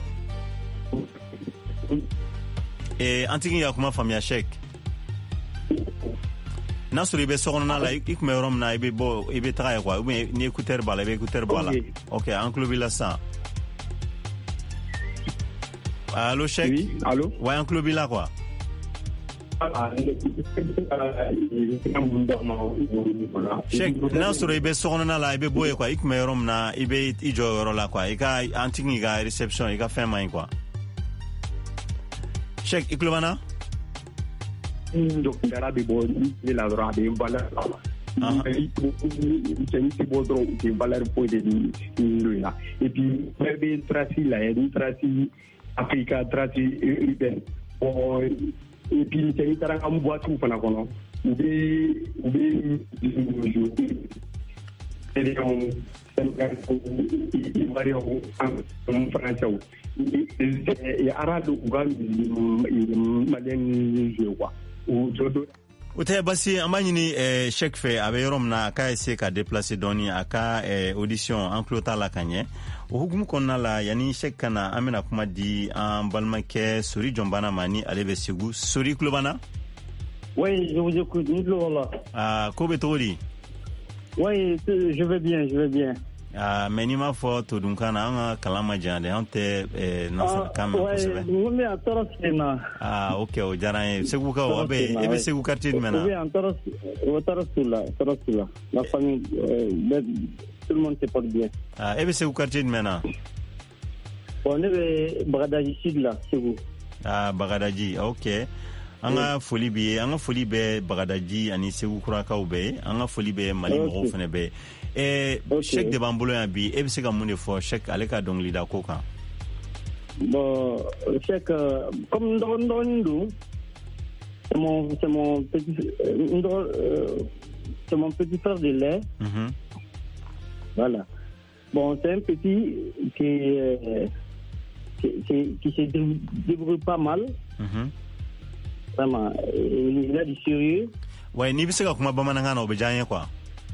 eh antiki ya kuma famia check nasuri be sokona la ikme rom na ibe bo ibe traye quoi ni écouteur bala ibe écouteur bala OK en club la ça allô check oui allô ouais en club la quoi check nasuri ibe sokona la ibe boye quoi ikme rom na ibe ijo yoro la quoi ika antiki ga réception ika fin main quoi check iklubana donc dara bi bo ni la dra bi bala ah c'est ni bo dro qui valeur pour de ni là et puis be traci la ni traci Africa traci urbaine oh et puis c'est tara am boitou fana kono be be et on il varie en français et arabe ugal malen je quoi Ute basi amanyini eh, chek fe abe yorom na aka ese ka déplacer doni aka eh, audition en clota la kanye uhukumu konna la yani chek kana amena kuma di en balmake suri jombana mani alebe sigu suri klobana. Oui, je vous écoute Nilo là. Ah kobe tori. Oui, je vais bien, je vais bien. Ah mais ni ma photo donc kana anga kalama jande hante eh, nasa kama kusebe. Oui, en torosina. Ah OK o jarane segu ka wabe ebe segu quartier mena. Oui, en toros o torosula, torosula. La famille euh, tout le monde se porte bien. Ah ebe segu quartier mena. On est Bagadaji sud là, segu. Ah Bagadaji, OK. Anga foli bi anga foli be Bagadaji ani segu kuraka ube anga foli be Mali mo fene be. Et okay. Chèque de Bambolo et Abi, et c'est comme on est fort, chèque avec la donc l'ida coca. Bon, chèque, comme dans nous, c'est mon, c'est mon petit, euh, c'est mon petit frère de lait. Mm-hmm. Voilà. Bon, c'est un petit qui, euh, qui, qui, qui se débrouille pas mal. Mm-hmm. Vraiment, il a du sérieux. Ouais, ni bisa kuma bamananga obejanye quoi.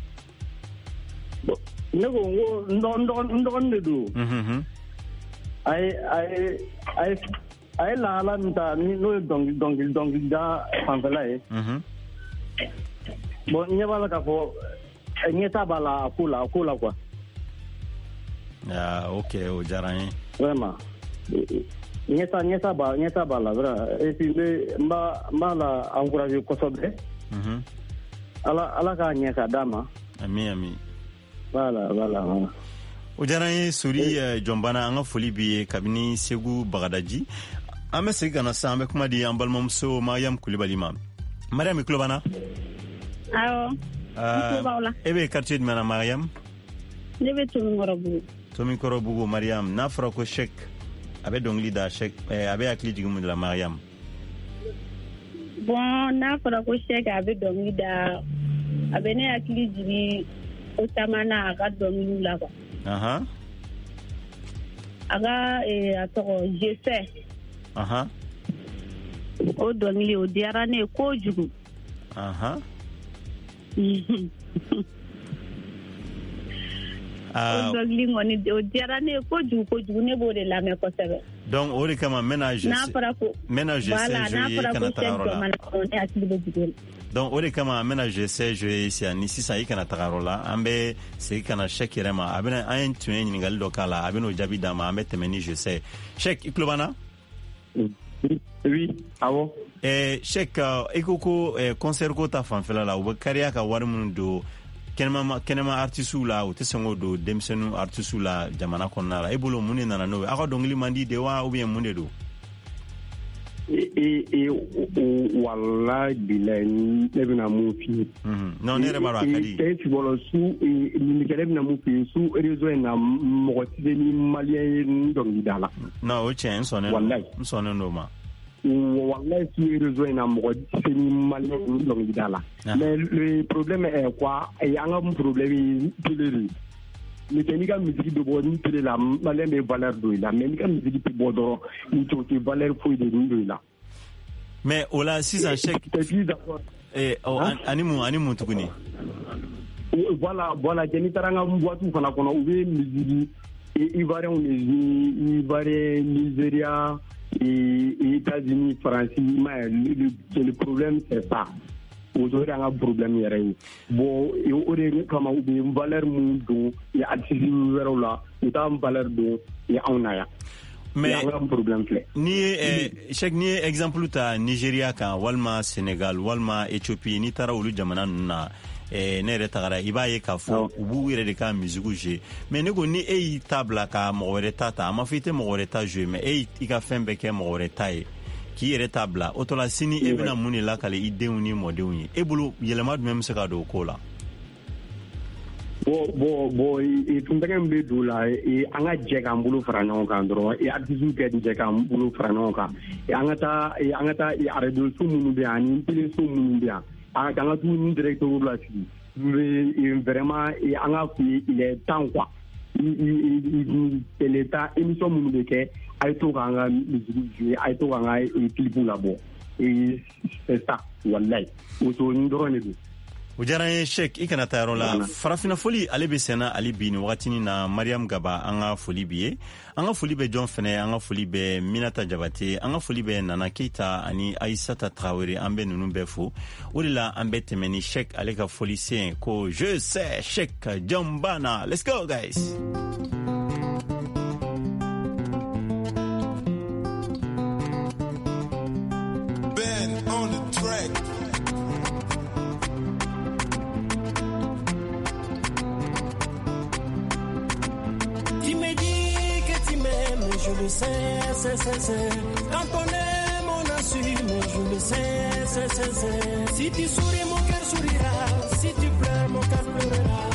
Nego ndo ndo ndo ndo mhm ai ai ai ai la la nta ni no dong dong dong da fanfala e mhm bon nyaba ka fo nyeta bala kula kula quoi. Ah OK o jarane vraiment nyeta nyeta ba nyeta bala vrai et puis mba mba la encourager ko sobe mhm ala ala ka nyeka dama ami ami. Voilà, voilà, voilà. Ojaraye suri uh, jombana anga foli bi kabini segu Bagadaji. Ame segi kana sa ame kuma di ambalmamso Mariam Koulibaly ma. Mariam Klobana? Ayo. Uh, ebe quartier de mana Mariam? Ebe Tomi Korobugu. Tomi Korobugu Mariam. Na fara ko chek abe dongli da chek eh, abe akli jigumu de la Mariam. Bon, na fara ko chek abe dongli da abe ne akli jigi Otamana aga dominu la quoi. Aha. Aga e atoko je sais. Aha. O domili o diarane ko jugu. Aha. Ah. O domili ngoni o diarane ko jugu ko jugu ne bode la me ko sebe. Donc ori kama ménage ménage c'est jouer kana tagarola. Donc ori kama ménage c'est jouer ici à Nice ça y kana tagarola ambe c'est kana chèque rema abena un tué ni ngal lokala abeno jabi dama ambe temeni je sais chèque iklobana oui awo eh chèque ekoko concert ko ta fanfela la o kariya ka warmun do kenema kenema artiste la o tesengo do demsenu artiste la jamana konna la ebolo muni nana no aka dongli mandi de wa ou bien munde do e e wallahi bilahi nebina mu fi non ne remaro akadi e ti bolo su ni kele na mu fi su rezo na mo ti ni malien dongli dala no o chen so ne wallahi so ne no ma wallahi si réseau na mo ti ni malien dongli dala mais le problème est quoi et anga un problème télé ni tenika musique de bo ni télé la malien de valeur do la mais ni ka musique de bo do ni to ti valeur fo de ndo la mais ola six ans chèque eh oh animu animu tukuni voilà voilà jeni taranga boîte fana kono ou bien musique ivoirien ivoirien Nigeria et États-Unis France mais le, le problème c'est ça aujourd'hui on a un problème yere bon et ore kama ou bien valeur mundo ya artiste wero la uta valeur do ya onaya mais problème ni eh, chaque ni exemple ta Nigeria kan walma Sénégal walma Éthiopie ni tara ulu jamana na eh, ne yɛrɛ tagara i b'a ye k'a fɔ u b'u yɛrɛ de ka musique jouer mais ne ko ni e y'i ta bila ka mɔgɔ wɛrɛ ta ta a ma fɔ i tɛ mɔgɔ wɛrɛ ta jouer mais e i ka fɛn bɛɛ kɛ mɔgɔ wɛrɛ ta ye k'i yɛrɛ ta bila o tɔ la sini e bɛna mun de lakale i denw ni mɔdenw ye e bolo yɛlɛma jumɛn bɛ se ka don o ko la bon bon bon e tuntɛgɛ min bɛ don la e an ka jɛ k'an bolo fara ɲɔgɔn kan dɔrɔn e artiste kɛ jɛ k'an bolo fara ɲɔgɔn kan e an ka taa e an ka taa e radio so minnu bɛ yan ani télé so minnu bɛ yan an ka an ka t'u ni directeur la sigi vraiment an ka f'i il est temps quoi l'état émission minnu bɛ kɛ a ye to k'an ka musique jouer a ye to k'an ka clip labɔ et c'est ça wallahi o ni dɔrɔn de don o diyara n ye Sheik i kana taa yɔrɔ la farafina foli ale bɛ sɛnɛ ale bi ni wagatinin na Mariam Gaba an ka foli bi ye an ka foli bɛ jɔn fɛnɛ an ka foli bɛ Minata Jabate an ka foli bɛ Nana Keita ani Aissata Traoré an bɛ ninnu bɛɛ fo o de la an bɛ tɛmɛ ni Sheik ale ka foli sen ko je sais Sheik John Bana let's go guys Ben on the track. Je le sais, c'est, c'est, c'est. Quand on aime, on assume. Je le sais, c'est, c'est, c'est. Si tu souris, mon cœur sourira. Si tu pleures, mon cœur pleurera.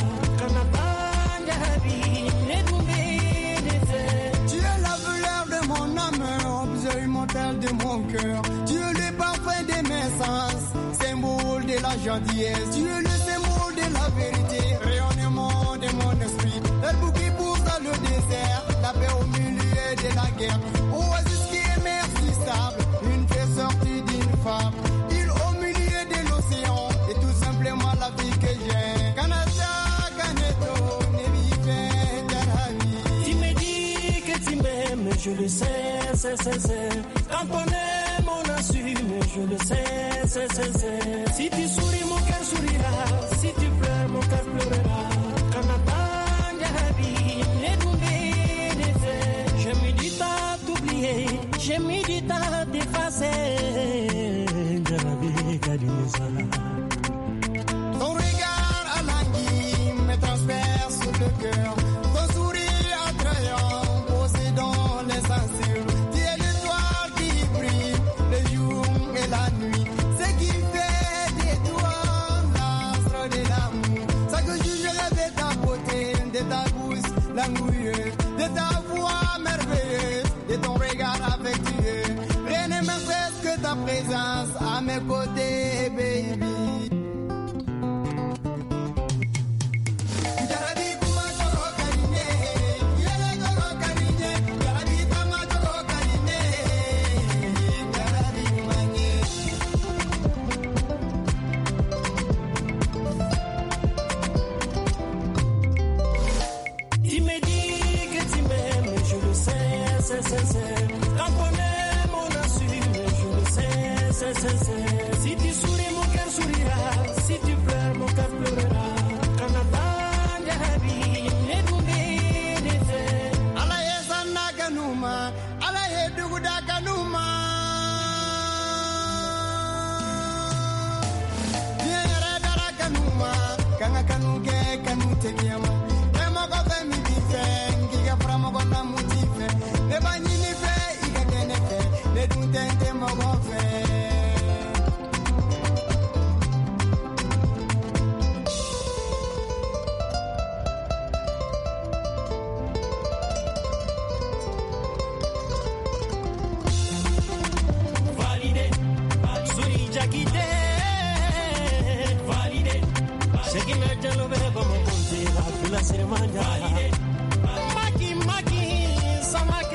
Tu es la valeur de mon âme, objet immortel de mon cœur. Tu es le parfum de mes sens, symbole de la gentillesse. Tu es le symbole de la vérité, rayonnement de mon esprit. L'herbe qui pousse dans le désert, la paix au milieu de la guerre. Oasis qui est merci stable, une fée sortie d'une femme. Île au milieu de l'océan, et tout simplement la vie que j'ai. Canada, Caneto, Nevife, Daravi. Tu me dis que tu m'aimes, je le sais, c'est, c'est, c'est. Quand on aime, on assume, je le sais, c'est, c'est, c'est. Si tu souris, mon cœur sourira. Si tu pleures, mon cœur pleurera. Canada, j'ai mis du temps à t'effacer. Ton regard à l'anguille me transperce le cœur. Ton sourire attrayant posé dans les sensibles. Tu es l'étoile qui brille le jour et la nuit. Ce qui fait de toi l'astre de l'amour. Ça que je rêve de ta beauté, de ta bouche langouilleuse, de ta voix merveilleuse, de ton regard affectueux. Rien ne m'intéresse que ta présence à mes côtés, baby. C'est, c'est, c'est. Quand on aime, on assume, je le sais, c'est, c'est, c'est. Si tu souris, mon cœur sourira. Si tu pleures, mon cœur pleurera. Canada, Yarabi, Nedoubi, Nete. Alaye Sana Kanuma, Alaye Duguda Kanuma. Viens Dara Kanuma, Kanga Kanuke, Kanute Kiama. Emo Kofe Midife, Giga Framogo Namutife. Ne bani ni fe, iga kene fe, ne dutente mogo fe. Validé, Suri Jakite, validé. C'est qui me tient le verre comme un conseil, la fila c'est manja. Validé, Maki, Maki, Samake.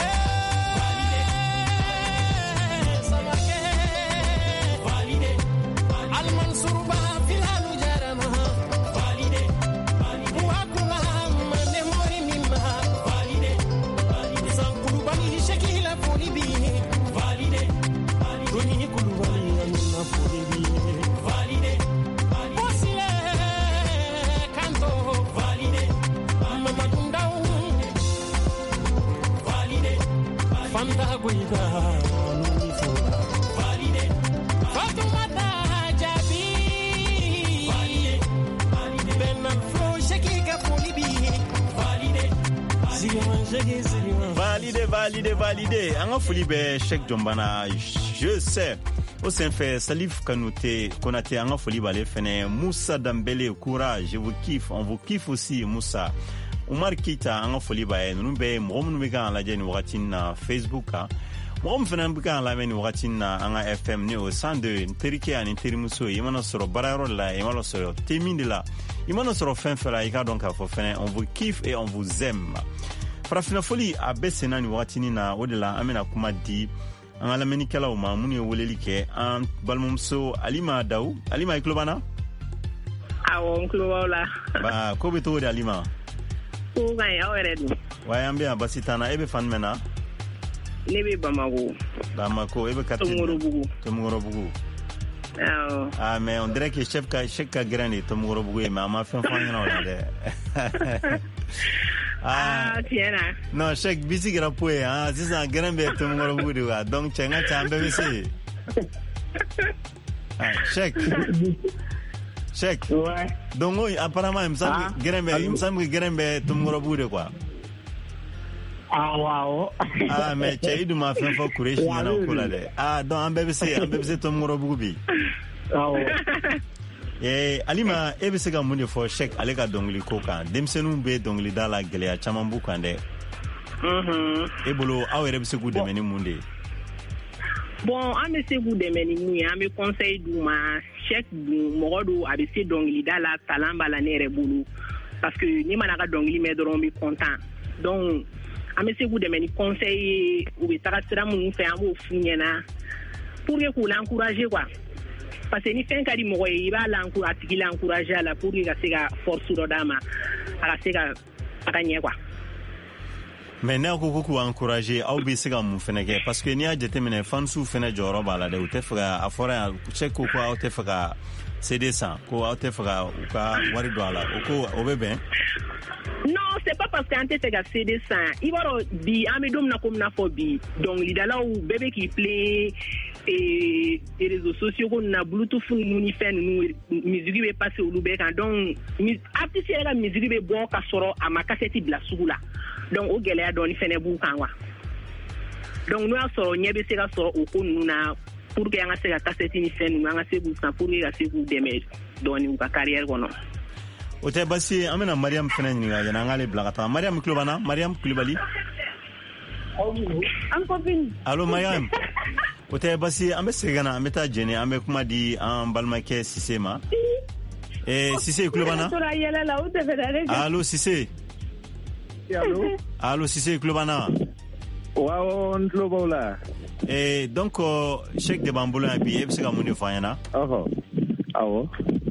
Validé, validé, validé. Anga foli be Cheikh Jombana, je sais. Au sein fait Salif Kanouté, Konaté, Anga foli balé fene Moussa Dambélé, courage, je vous kiffe, on vous kiffe aussi Moussa. Oumar Kita, Anga foli bae, nous be mom nous bega la jeni watin na Facebook ha. Mom fena bega la meni watin na Anga F M ni au cent deux, Terike an Interimuso, Imano soro Bararo la, Imano soro Temindela. Imano soro fin fera ika donc a fo fene, on vous kiffe et on vous aime. Farafina foli a bese na ni watini na odela amena kuma di an alameni kala o ma muni woleli ke an balmumso Alima Daou Alima iklobana awo nklobola ba ko be to de Alima ko ga ya weredu wa yambe basitana ebe fan mena nebe Bamako Bamako ebe katin Tomorobugu Tomorobugu awo ah mais on dirait que chef ka chef ka grandi Tomorobugu mais ma fin fan na wala de Ah, tiens. Non, Cheikh bisi gira poe ah, c'est ça grand be to ngoro budi wa. Donc chenga chambe bisi. Ah, Cheikh. Cheikh. Ouais. Donc oui, apparemment il me semble grand be, il me semble que grand be to ngoro budi quoi. Ah wow. Ah mais chez du ma fin fo kureshi na ko la de. Ah donc ambe bisi, ambe bisi to ngoro budi. Ah ouais. Eh Alima ebe sega munde fo Cheikh alega dongli koka demsenu be dongli dala gelea chamambu kande mhm ebolo awere be segu de meni munde bon ame segu de meni ni ame conseil du ma Cheikh mogodo abisi dongli dala talamba la nere bulu parce que ni manaka dongli me doron bi content donc ame segu de meni conseil ou be takasira mun fe amo funyena pour que ko l'encourager quoi. Parce que ni fin kadi mo i ba la encourager la encourager la pour que sega force do dama ala sega akanye quoi. Mais na ko ko encourager au be sega mu feneke parce que ni a déterminer fansu fene joro bala de utefra afora check ko ko utefra c'est ça ko utefra ka wari do ala ko obebe. Non, c'est pas parce qu'ante sega c'est ça. Il va bi amedom na comme na phobie. Donc lidala ou bébé qui plaît et les réseaux sociaux qu'on a bluetooth nous ni fait nous musique be passer au lube quand donc artiste la musique be bon ka soro a ma cassette bla sugula donc o gele don fait ne bu kanwa donc nous a soro nyebe se ka soro o ko na pour que anga se ka cassette ni fait nous anga se bu sans pour que se bu demer don ni ka carrière kono o te basi amena Mariam fena ni ga na ngale blagata Mariam Klubana Mariam Kulibali an copine allo Mariam o te basi ambe segana ameta jene ambe kuma di an balmake Sisema eh Sise Klubana allo Sise allo allo Sise Klubana waaw on Klobola eh donc Cheikh de Bambolo bi e bisega muni fayana oh awo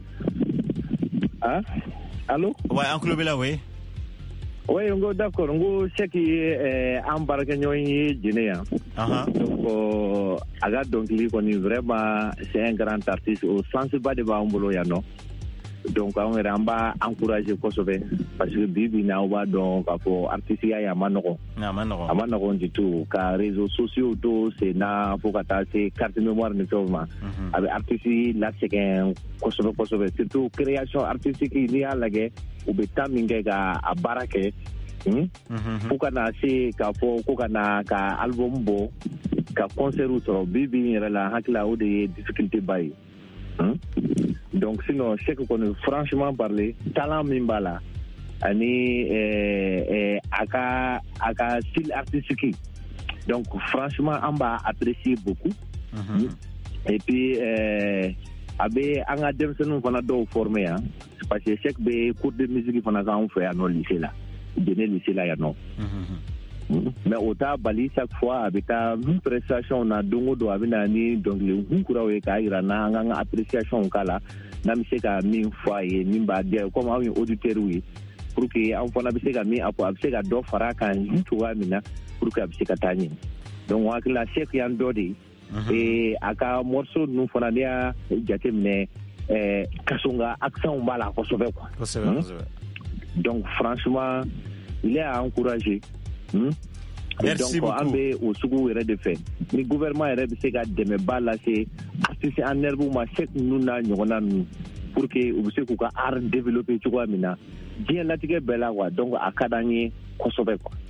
ah allo ouais en Klobela oui oui ngo d'accord ngo Cheikh eh ambarke ñoy jinéa aha donc aga donc li koni vraiment c'est un grand artiste au sens bas de Bambolo ya no donc on ramba encourager Kosobe parce que bibi na wa donc pour artiste ya manoko na manoko manoko du tout car réseaux sociaux to c'est na fokata c'est carte mémoire ne toma avec artiste la c'est qu'un Kosobe Kosobe surtout création artistique il y a la guerre ou beta mingega a barake hmm fokana c'est ka fo kokana ka album bo ka concert ou bibi la hakla ou des difficultés bay Hein? Donc sinon je sais que qu'on franchement parler talent mimbala ani eh, eh, aka aka style artistique donc franchement on va apprécier beaucoup mm-hmm. et puis euh abe anga dem senu fana do formé hein parce que chaque be cours de musique fana ça on fait à nos lycée là donner lycée là ya non mm-hmm. Mais autant bali chaque fois avec ta prestation na dongo do abina ni donc le hunkura we ka ira na nga appréciation kala na mi se ka mi fois et mi ba de comme un auditeur oui pour que en fona bi se ka mi apo ab se ka do fara kan to wa mina pour que ab se ka tani donc wa la chef yan dodi et aka morceau nous fona dia jate mine eh kasonga accent mbala ko so quoi donc franchement il est à encourager. Hmm? Merci donc beaucoup. Ambe au sugu ere de fait ni gouvernement ere bi se ga deme bala c'est artiste en nerve ma chek nuna nyona nu pour que u se ku ka art développer ci ko amina bien latige bela wa donc akadanye ko sobe ko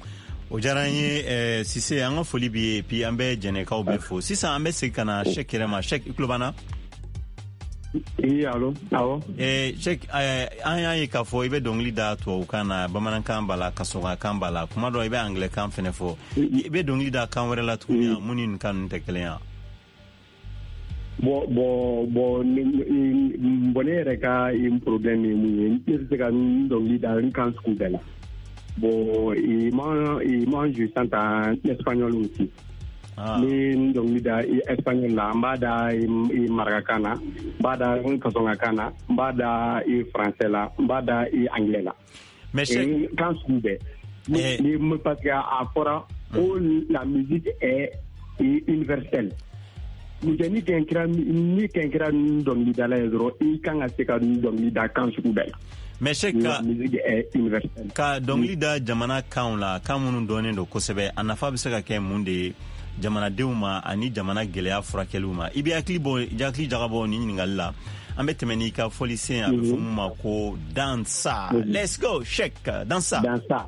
o diyara n ye eh, Sise an ka foli b'i ye puis an bɛ jɛnɛkaw bɛ fo sisan an bɛ segin ka na Cheick yɛrɛ ma Cheick i tulo b'an na. Oui, allo, awɔ. Eh, Cheick eh, an y'a ye k'a fɔ i bɛ dɔnkili da tubabukan na bamanankan b'a la kasɔrɔkan b'a la kuma dɔ i bɛ anglɛkan fɛnɛ fɔ i bɛ dɔnkili da kan wɛrɛ la tuguni yan mun ni nin kan ninnu tɛ kelen yan. Bon, bon, bon, bon, ne yɛrɛ ka problème ye mun ye n tɛ se ka n dɔnkili da n kan sugu bɛɛ la. Bon, il mange juste en espagnol aussi. Ah. Ni dɔnkili da espagnol la n b'a da marakakan na n b'a da kasɔngakan na n b'a da français la n b'a da anglais la. Mais Cheick kan sugu bɛɛ. Ni parce que a fɔra ko la musique est universelle. Ni kɛn kɛra ni kɛn kɛra dɔnkilidala ye dɔrɔn i kan ka se ka dɔnkili da kan sugu bɛɛ la. Mais Cheick ka ka dɔnkili da jamana kanw la kan minnu dɔnnen don kosɛbɛ a nafa bɛ se ka kɛ mun de ye jamanadenw ma ani jamana gɛlɛya furakɛliw ma i bɛ hakili bɔ hakili jagabɔ ni ɲininkali la an bɛ tɛmɛ n'i ka fɔli sen a bɛ fɔ mun ma ko dansa. Let's go Cheick dansa. Dansa.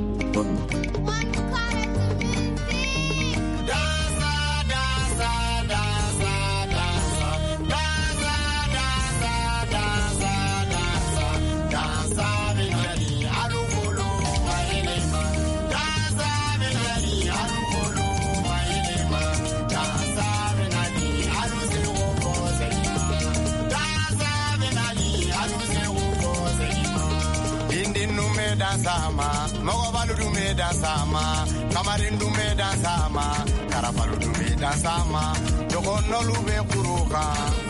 Dansama, Mogobalu do me dansama, Kamarin do me dansama, Karapalu do me dansama, Jokonolu be Kuruka,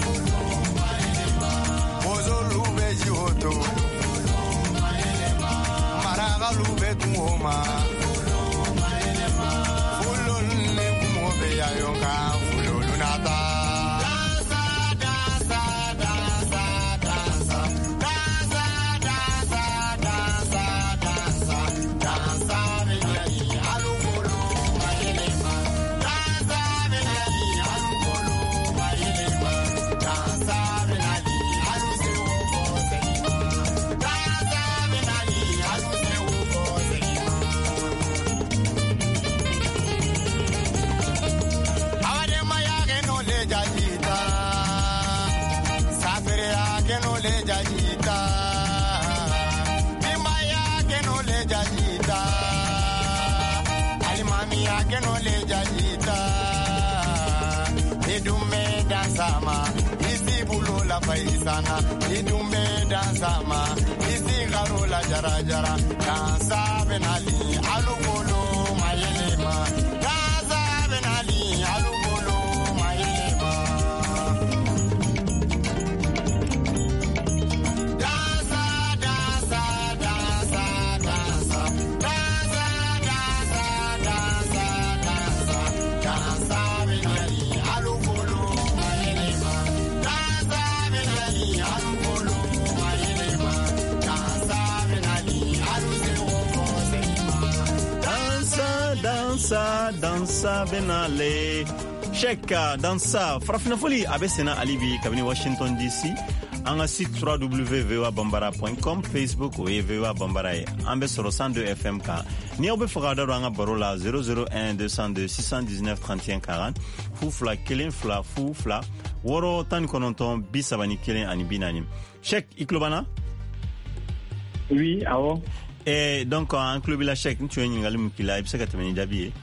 Bozolu be Jioto, Maragalu be Tuoma, Fulun ne Kumobe Yayonka, Fulunata. Faisana, idumbe dansama, isi garola jara jara, dansa benali, alukolo mayelema, dansa benali, alukolo mayelema. Dansa, dansa, dansa, dansa, dansa, dansa, dansa, dansa, dansa benali, alukolo mayelema. Dansa dansa benale Cheick dansa farafina foli a bɛ sena ali bi kabini Washington D C an ka site w w w point v o a bambara point com Facebook o ye V O A Bambara ye an bɛ sɔrɔ cent deux F M kan ni aw bɛ fɛ ka da don an ka baro la zéro zéro un deux cent deux six cent dix-neuf trente et un quarante fu fila kelen fila fu fila wɔɔrɔ tan ni kɔnɔntɔn bi saba ni kelen ani bi naani Cheick i tulo b'an na. Oui, awɔ. Eh, donc en club la Cheick tu as ɲininkali min k'i la i bɛ se ka tɛmɛ ni jaabi ye.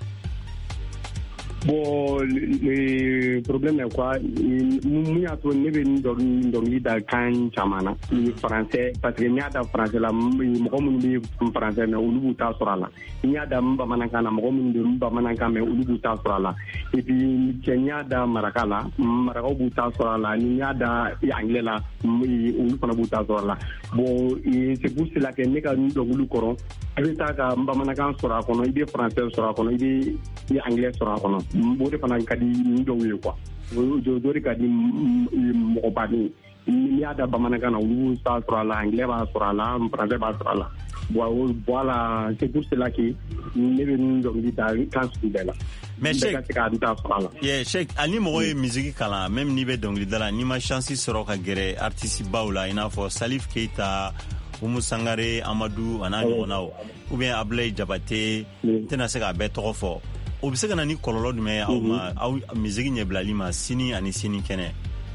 Bon, le problème est quoi? Mun y'a to ne bɛ dɔnkili da kan caman na français parce que n y'a da français la mɔgɔ minnu bɛ français mɛ olu b'u ta sɔrɔ a la n y'a da bamanankan na mɔgɔ minnu bɛ bamanankan mɛ olu b'u ta sɔrɔ a la et puis cɛ n y'a da maraka la marakaw b'u ta sɔrɔ a la ni n y'a da anglais la olu fana b'u ta sɔrɔ a la bon c'est pour cela que ne ka dɔnkili kɔrɔ i bɛ taa ka bamanankan sɔrɔ a kɔnɔ i bɛ français sɔrɔ a kɔnɔ i bɛ anglais sɔrɔ a kɔnɔ o de fana ka di ni dɔw ye quoi o de ka di mɔgɔ baden n'i y'a da bamanankan na olu t'a sɔrɔ a la anglais b'a sɔrɔ a la français b'a sɔrɔ a la bon voilà c'est pour cela que ne bɛ nin dɔnkili da kan sugu bɛɛ la. Mais Cheick yeah, Cheick ani mɔgɔ ye musique kalan même n'i bɛ dɔnkili da la n'i ma chance sɔrɔ ka gɛrɛ artiste baw la i n'a fɔ Salif Keita Umu Sangare, Amadou, ana ɲɔgɔnnaw ou bien Ablaye Jabate tɛna se k'a bɛɛ tɔgɔ fɔ o bɛ se ka na ni kɔlɔlɔ jumɛn aw ma aw musique ɲɛbilali ma sini ani sini kɛnɛ.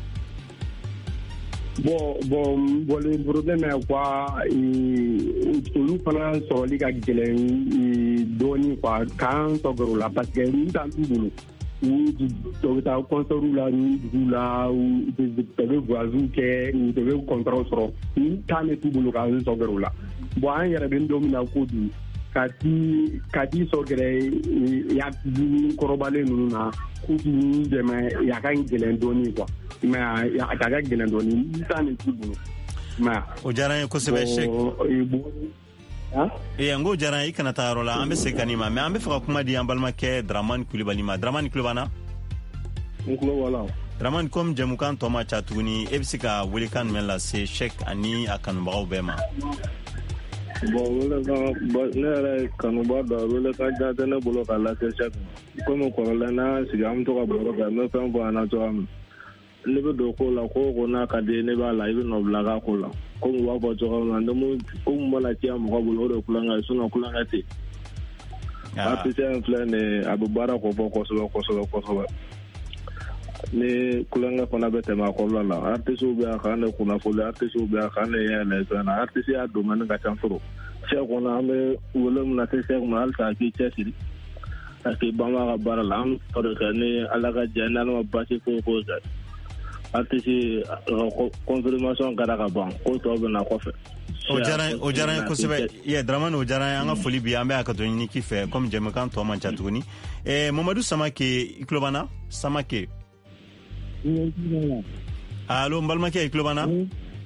Bon bon bon le problème est quoi olu fana sɔrɔli ka gɛlɛn dɔɔni quoi kan sɔgɔrɔ la parce que n t'an t'u bolo u bɛ taa concert la ni dugu la u bɛ voisin kɛ u bɛ contrat sɔrɔ n t'an ne t'u bolo kan sɔgɔrɔ la bon an yɛrɛ bɛ don min na ko bi kati kati sɔgɛrɛ ya kɔrɔbalen ninnu na k'u k'i dɛmɛ ya ka gɛlɛn dɔɔni quoi. Mais a ka gɛlɛn dɔɔni t'an ne t'u bolo. O diyara n ye kosɛbɛ Sheikh. Ee n ko diyara n ye i kana taa yɔrɔ la an bɛ segin ka n'i ma mais an bɛ fɛ ka kuma di an balimakɛ Dramani Kulibali ma. Dramani tulo b'an na? N tulo b'a la. Dramani comme jɛmukan tɔ ma ca tuguni e bɛ se ka welekan jumɛn lase Sheikh ani a kanubagaw bɛɛ ma? Bon welekan ne yɛrɛ kanuba dɔ welekan jan tɛ ne bolo ka lase Sheikh komi kɔrɔlen n'a sigi an bɛ to ka baro kɛ n bɛ fɛn fɔ a na cogoya min ne bɛ don ko la ko ko n'a ka di ne b'a la i bɛ nɔ bila ka ko la komi u b'a fɔ cogoya min na ne mu ko mun mana caya mɔgɔ bolo o de kulonkɛ ye sinon kulonkɛ tɛ yen artiste in filɛ nin ye a bɛ baara ko fɔ kosɛbɛ kosɛbɛ kosɛbɛ ni kulonkɛ fana bɛ tɛmɛ a kɔrɔla la artistes bɛ a kan ne kunnafoli artistes bɛ a kan ne yɛlɛ fɛn na artiste y'a domaine ka ca foro Cheikh kɔnɔ an bɛ wele min na se Cheikh ma halisa a k'i cɛsiri a k'i banba ka baara la an bɛ de kɛ ni Ala ka jɛ ni Ala ma basi foyi foyi kɛ artiste confirmation kɛra ka ban ko tɔw bɛ na kɔfɛ. O diyara o diyara n ye kosɛbɛ ye Dramani o diyara n ye an ka foli bi an bɛ a ka to ɲini k'i fɛ comme jɛmukan tɔ man ca tuguni ɛɛ Mamadu Samake i tulo b'an na Samake. Allo n balimakɛ i tulo b'an na?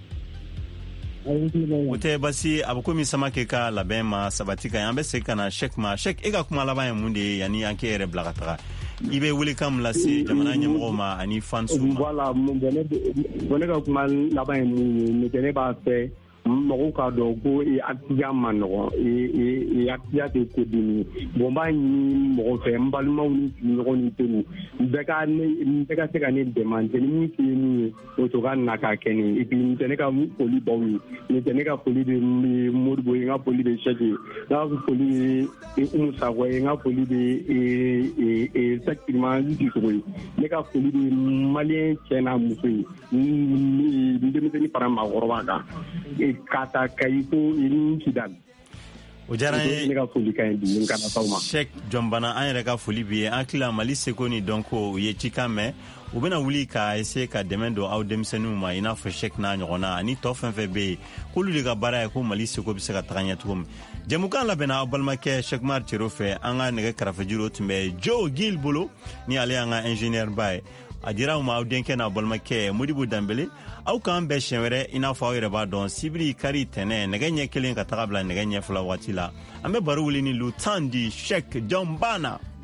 O tɛ basi a bɛ komi Samake ka labɛn ma sabati ka ɲi an bɛ segin ka na Sheikh ma Sheikh e ka kuma laban ye mun de ye yanni an k'e yɛrɛ bila ka taga i bɛ welekan min lase jamana ɲɛmɔgɔw ma ani fansiw ma. Voilà bon ne ka kuma laban ye mun ye mais ne b'a fɛ mɔgɔw k'a dɔn ko artisan ma nɔgɔn artisan tɛ ko deni bon n b'a ɲini mɔgɔ fɛ n balimaw ni sigiɲɔgɔnw ni teriw bɛɛ ka bɛɛ ka se ka ne dɛmɛ ntɛ ni min se ye min ye o to ka na k'a kɛ ne et puis nin tɛ ne ka foli baw ye nin tɛ ne ka foli de Modibo ye n ka foli de Cheikh ye n ka foli de Umu Sakɔ ye n ka foli de Sakirima Sisogo ye ne ka foli de maliyɛn cɛ n'a muso ye ni denmisɛnnin fara maakɔrɔba kan kata kayiko ini sidang. O diyara n ye Sheikh Jɔnbana an yɛrɛ ka foli bi ye an hakili Mali seko ni dɔnko u ye cikan mɛn u bɛna wuli ka essayer ka dɛmɛ don aw denmisɛnninw ma i n'a fɔ Sheikh n'a ɲɔgɔnna ani tɔ fɛn fɛn bɛ yen k'olu de ka baara ye ko Mali seko bɛ se ka taga ɲɛ cogo min jɛmukan labɛnna aw balimakɛ Sheikh Mar Cero fɛ an ka nɛgɛ kɛrɛfɛjuru tun bɛ Joe Gil bolo ni ale y'an ka ingénieur ba ye a dira aw ma aw denkɛ n'a balimakɛ Modibo Danbele aw k'an bɛɛ siɲɛ wɛrɛ i n'a fɔ aw yɛrɛ b'a dɔn sibiri kari tɛnɛ nɛgɛ ɲɛ kelen ka taga bila nɛgɛ ɲɛ fila waati la an bɛ baro wuli ni le temps di Sheikh Jɔnbana.